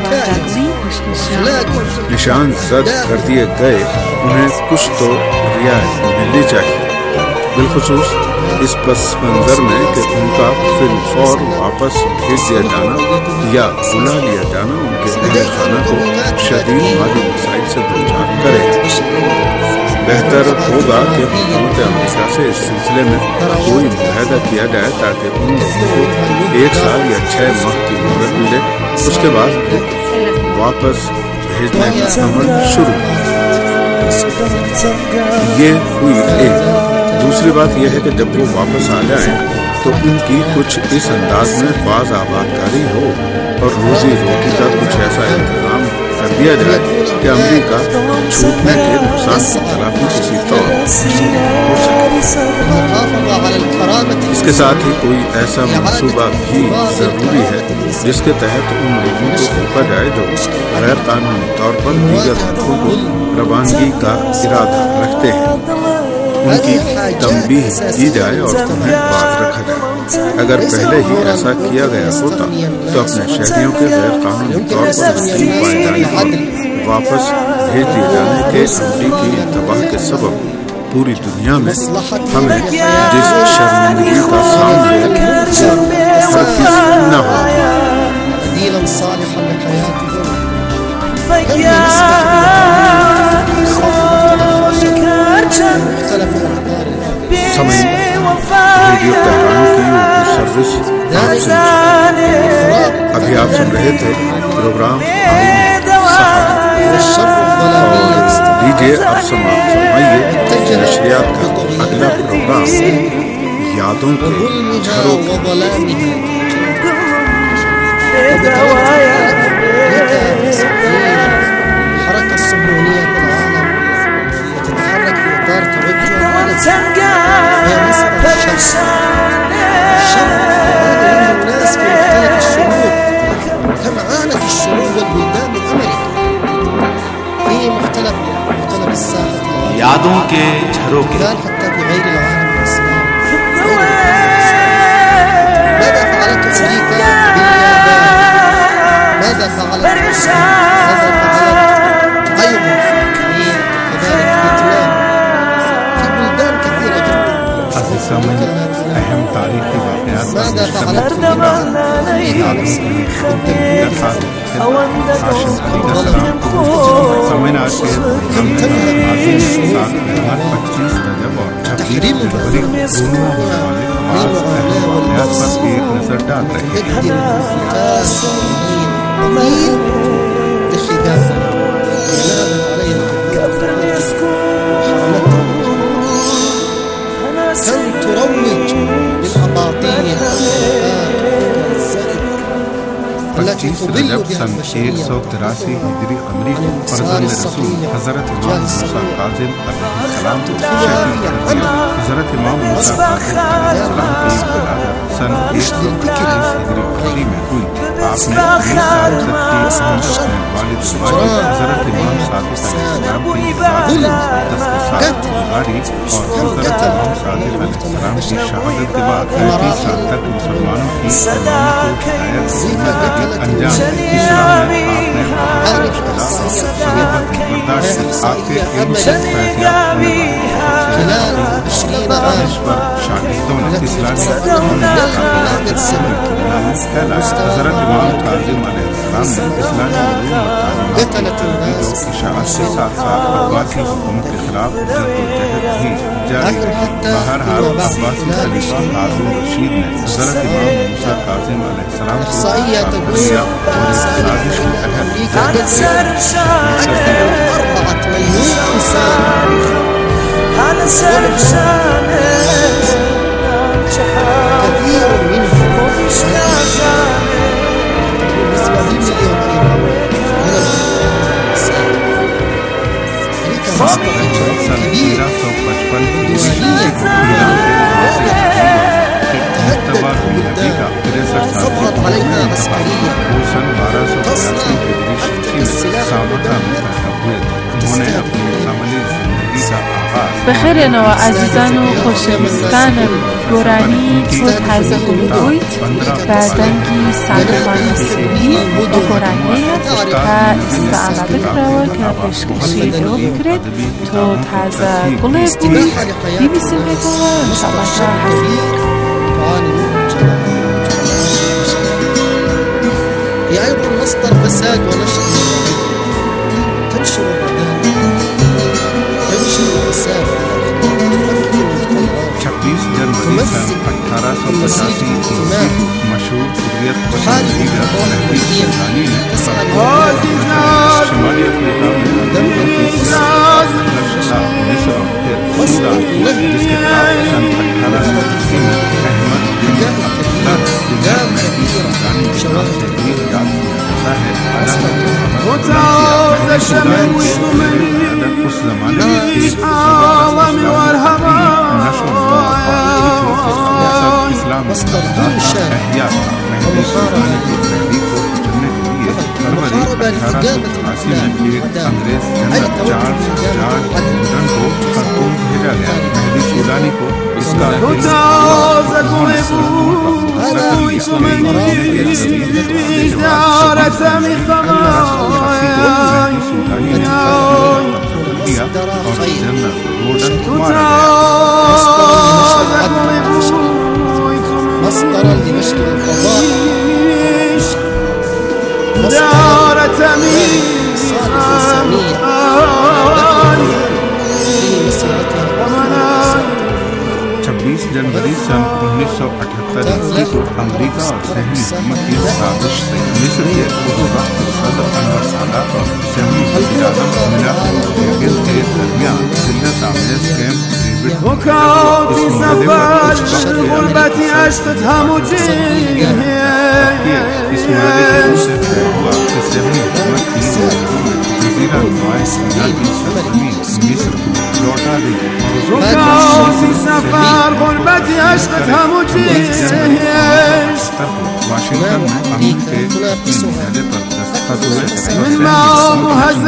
निशान जद कर दिए गए उन्हें कुछ तो रियायत मिलनी चाहिए, बिलखुसूस इस पस मंजर में कि उनका फिलफौर वापस भेज दिया जाना या बुला लिया जाना उनके अहल खाना को शदीद माली मसाइल से दो चार करे। बेहतर होगा कि हुकूमत अमेरिका से इस सिलसिले में कोई मुआहदा किया जाए ताकि उन लोगों को एक साल या छः माह की मोहलत मिले, उसके बाद वापस भेजने का अमल शुरू। ये हुई एक। दूसरी बात यह है कि जब वो वापस आ जाएं तो उनकी कुछ इस अंदाज में बाज आबादकारी हो और रोजी रोटी का कुछ ऐसा इंतजाम कर दिया जाए कि अमेरिका छूटने के नुकसान की तलाफी किसी तौर हो सके। इसके साथ ही कोई ऐसा मंसूबा भी जरूरी है जिसके तहत उन लोगों को रोका जाए जो गैर कानूनी तौर पर दीगर मुल्कों को रवानगी का इरादा रखते हैं, उनकी तंबीह की जाए और उन्हें बाज रखा जाए। अगर पहले ही ऐसा किया गया होता तो अपने शहरियों के गैर कानूनी तौर पर मुस्लिम पाए जाने और वापस भेज दिए जाने के अमरीकी तबाह के सबब पूरी दुनिया में हमें जिस शर्मिंदगी का सामना न हो। समय रेडियो तेहरान की उर्दू सर्विस आपसे अभी आप सुन रहे थे प्रोग्राम दीजिए अब समाप्त फरमाइए नशरियात का अगला प्रोग्राम यादों के झरोखे। كما عانت الشعوب والبلدان من أمريكا في مختلف مختلف الساحات यादों के झरोखे حتى في غير العالم الإسلامي. ماذا فعلت أمريكا باليابان؟ ماذا فعلت ماذا فعلت أيضا في كذلك فيتنام في بلدان كثيرة جدا. أهم تاريخي واقعات ماذا فعلت تحريم नजर डाल रहे كان تروج للأباطيل التي تضل بها एक सौ तिरासी हिजरी कमरी को फरजंद रसूल हजरत इमाम मूसा काज़िम अलैहिस्सलाम को शहीद कर दिया। हजरत इमाम मूसा काज़िम अलैहिस्सलाम की विलादत सन एक सौ पच्चीस हिजरी कमरी में हुई। आपने बीस साल तक की अपने वालिद वालिद हजरत इमाम सादिक अलैहिस्सलाम की दस के साथ गुजारी और हजरत इमाम सादिक अलैहिस्सलाम की शहादत के बाद पैंतीस साल तक मुसलमानों की इमामत को हिदायत अंजाम इस्लाम में आपने करने वालों के खिलाफ सबाबत बर्दाश्त आपके इन सब फैसलात शाहिदों ने इस्लामी हज़रत इमाम काज़िम अलैहिस्सलाम ने इस्लामी की इशाअत के साथ साथ अब्बासी हुकूमत के खिलाफ जद्दोजहद भी जारी रही। बहरहाल अब्बासी खलीफा हारून रशीद ने हज़रत इमाम मूसा काज़िम अलैहिस्सलाम को दिया और इस साजिश के तेरह सौ पचपन तिरसठ सन बारह सौ पचासी में सामता में पैदा हुए थे। उन्होंने अपनी अमली जिंदगी का आगाज بخير أنا وعزيزانو خوشویستانم گۆرانی تۆ تازە بوویت بەدەنگی ساڵمانی سێمی بۆ گۆرانیەیە کە ئێستا ئامادە کراوە کە پێشکەشی ئێوە بکرێت تۆ تازە گوڵێ بوویت بیبیسمێتەوە ئینشاڵڵا تا حەزی هي أيضا مصدر فساد ونشر تنشر تنشر الفساد छब्बीस जनवरी सन अठारह सौ पचासी ईस्वी को मशहूर हुर्रियत पसंदीदा महदी सुल्तानी ने शुमाली अफ्रीका में अंग्रेजों की लश्कर मिस्र और फिर सूडान जिसके खिलाफ सन अठारह सौ अस्सी में अहमद बिन अब्दुल्लाह बिन महदी सुल्तानी के नाम से भी याद किया जाता है। उस जमाने में इस्लाम अहया महदी सुल्तानी की तहरीक को कुचलने के लिए फरवरी अठारह सौ अठासी में एक अंग्रेज जनरल चार्ल्स जॉर्ज न्यूटन को खारतूम भेजा गया। महदी सुल्तानी को इसका दिया और जनरल गोल्डन मारा مصدرا لنشر القضاء دار تميم छब्बीस जनवरी सन उन्नीस सौ अठहत्तर ईस्वी को अमरीका और सहमी हुकूमत की साजिश से मिस्र के उस वक्त सदर अनवर सादात और सहमी वज़ीर आज़म मिला गिल के दरमियान जिल्लत आमेज कैंप وكوفي سفر الغربة أشتتها مجيه इस मामले से हुआ कि सहमी हुकूमत की वज़ीर नुमाइश इलाकी सरजमीन मिस्र लौटा दी। وكوفي سفر الغربة أشتتها مجيه वाशिंगटन में अमीर के मुनादे पर दस्तखत हुए। من معه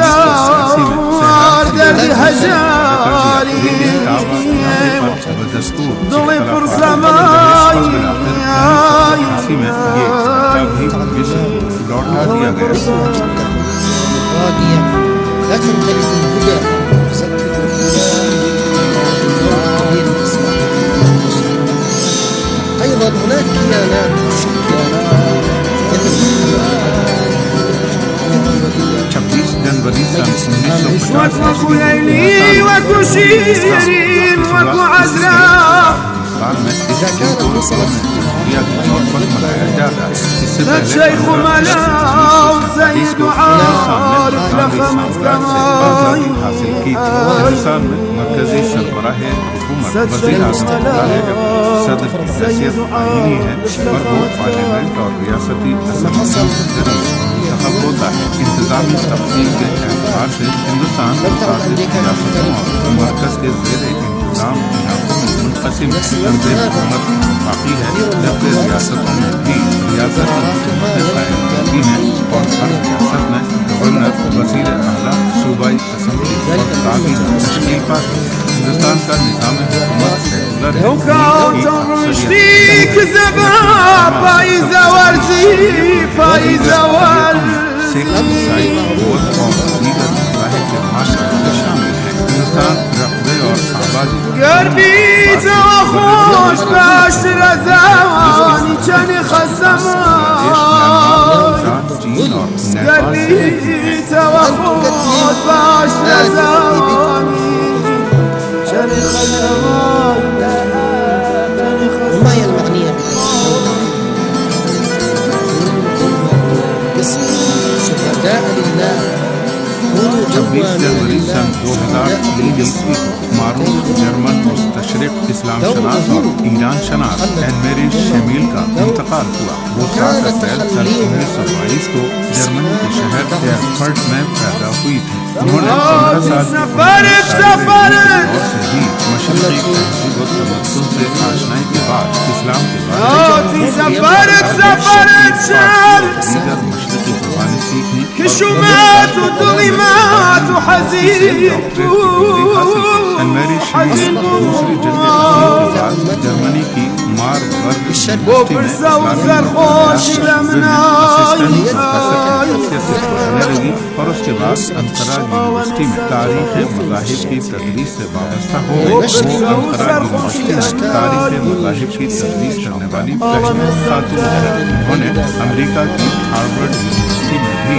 هزار درب حجاري ضلي فرصة معي में ये भी मिस्र लौटा दिया गया। لا تنجلب الهدى أيضا هناك كيانات छब्बीस जनवरी सन उन्नीस सौ وكو ليلي وكو شيرين وكو عزراء الشيخ ملاو سيد عارف لخمس كماي हिंदुस्तान में मरकजी सरबराह हुकूमत वज़ीर आज़म सदर की हैसियत आईनी है और वो पार्लियामेंट और रियासती असम्बली के जरिए इंतखाब होता है। इंतजामी तफसील के एतबार से हिंदुस्तान मुताबिक रियासतों और मरकज के ज़ेर इंतजाम इलाकों में मुनक़सिम तंज़ीम हुकूमत बाकी है, जबकि रियासतों में भी रियासती हुकूमतें कायम होती हैं और हर रियासत में गवर्नर, वज़ीर आला, सूबाई असम्बली और काबीना तश्कील पाती है। हिंदुस्तान का निज़ाम हुकूमत सेकुलर है। فايزة ورزي فايزة ورزي सिख ईसाई बौद्ध और दीगर मज़ाहिब के माशरे शामिल हैं। हिंदुस्तान रकबे और आबादी चीन और नेपाल छब्बीस जनवरी सन दो हजार तीन ईस्वी को मारूफ जर्मन मुस्तशरिक इस्लाम शनास और ईरान शनास एनमेरी शमील का इंतकाल हुआ। वो सात अप्रैल सन उन्नीस सौ बाईस को जर्मनी के शहर एयरफर्ट में पैदा हुई थी। उन्होंने पंद्रह साल की उम्र से ही मशरक़ी तहज़ीब व तमद्दुन से आशनाई के बाद इस्लाम के बारे में मशरक़ी ज़बानें सीखी। एनमेरी शमील दूसरी जंग अज़ीम के बाद जर्मनी की मारबर्ग यूनिवर्सिटी में लगी और उसके बाद अंकारा यूनिवर्सिटी में तारीख़ मज़ाहिब की तदरीस से वाबस्ता हो गई। वो अंकारा यूनिवर्सिटी में तारीख़ मज़ाहिब की तदरीस करने वाली पहली खातून है। उन्होंने अमेरिका की हार्वर्ड यूनिवर्सिटी में भी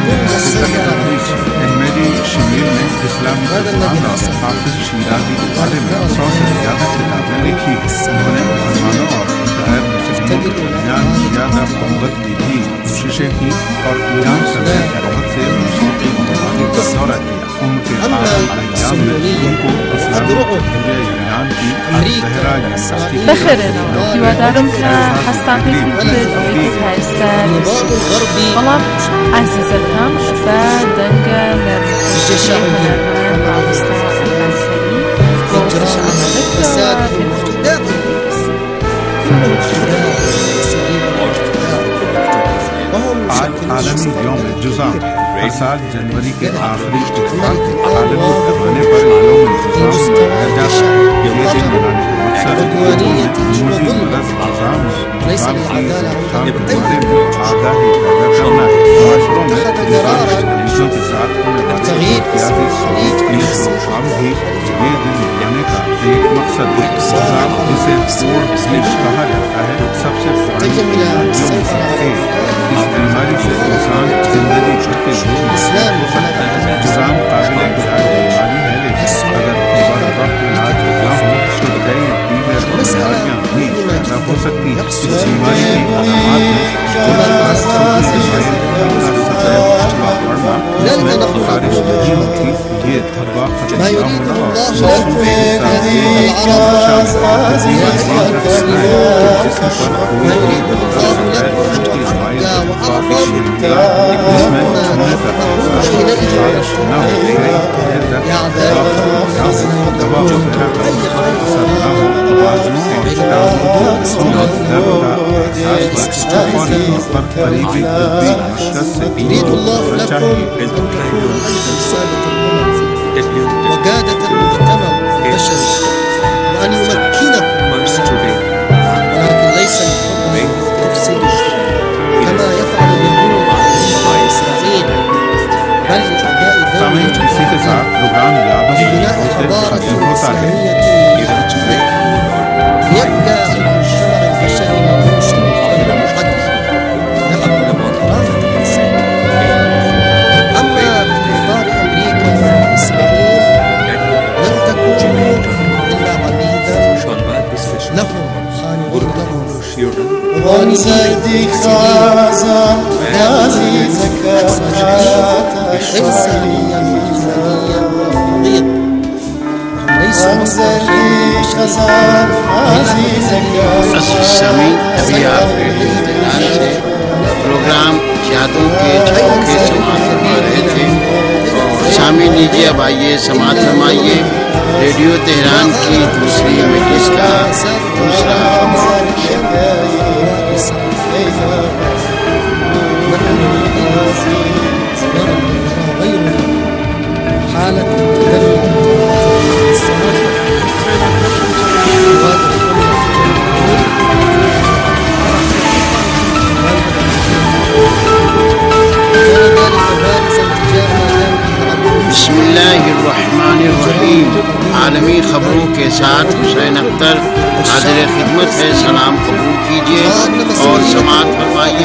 एनमेरी शमील ने इस्लामी क़ुरान और हाफिज़ शिराज़ी के बारे में सौ से ज़्यादा किताबें लिखी। उन्होंने मुसलमानों और गैर मुस्लिमों के दरमियान ज़्यादा मोहब्बत की भी कोशिशें की और ईरान समेत बहुत से मशरिक़ी ममालिक का दौरा किया। उनके आखिरी अय्याम में उनको इस्लामी ईरान की ज़हरा यूनिवर्सिटी بخير هیوادارم که هستانێکی بێت ئەوەی تا ئێستا بەڵام عزیزەکەم و دەنگە لە هەنەرمان مامۆستا ئەلمانفەری بۆ आज आलमी यौम जुज़ाम हर साल जनवरी के आखिरी इत्तेफाक को आलमी पैमाने पर यौम जुज़ाम मनाया जाता है। ये दिन मनाने का मकसद लोगों में मूजी मरज़ जुज़ाम जुज़ाम की रोकथाम के बारे में आगाही पैदा करना है। माशरों में जुज़ाम के मरीजों के साथ होने वाले इत्यादि सलूक की रोकथाम भी ये दिन मनाने का एक मकसद है। जुज़ाम जिसे कोड़ ब्लीच कहा जाता है सबसे पुरानी बीमारियों में से एक। इस बीमारी से इंसान जिंदगी भर के लिए हो सकता है। जुज़ाम काबिल इलाज बीमारी है, लेकिन अगर बर वक्त इलाज न हो तो कई दीगर बीमारियां भी पैदा हो सकती हैं। इस बीमारी की अलामात में जिसमें बारिश नहीं होती, ये धब्बा खत्म न होना और जिसम पर कोई भी जिसमें छूने तक बारिश न होती है, दवा वगैरह का असर न हो, बाजुओं और सूरत दर्द का एहसास फौरी तौर पर करीबी तबी मशक़त से दूर होना चाहिए। وقادة المجتمع البشري وأن يمكنكم ولكن ليس الحكم تفسد كما يفعل اليهود مع إسرائيل بل لأداء सामने इसी के साथ प्रोग्राम यादों में खत्म होता है। يبقى المجتمع البشري مدروس قدر القدر نحن كرامة الإنسان. أما باعتبار أمريكا وإسرائيل لن تكون إلا عبيدا لهم خانعين لهم وانزدي خازن عزيزك إنسانيا وإنسانيا ضيق ليسوا وانزدي خازن عزيزك समी अभी आप प्रोग्राम यादों के झोंके समाप्त फरमा रहे थे। शामिल लीजिए, अब आइए समाप्त फरमाइए रेडियो तेहरान की दूसरी मेटिस का दूसरा حالة आलमी खबरों के साथ हुसैन अख्तर हाजिर खिदमत है। सलाम कबूल कीजिए और समाअत फरमाइए।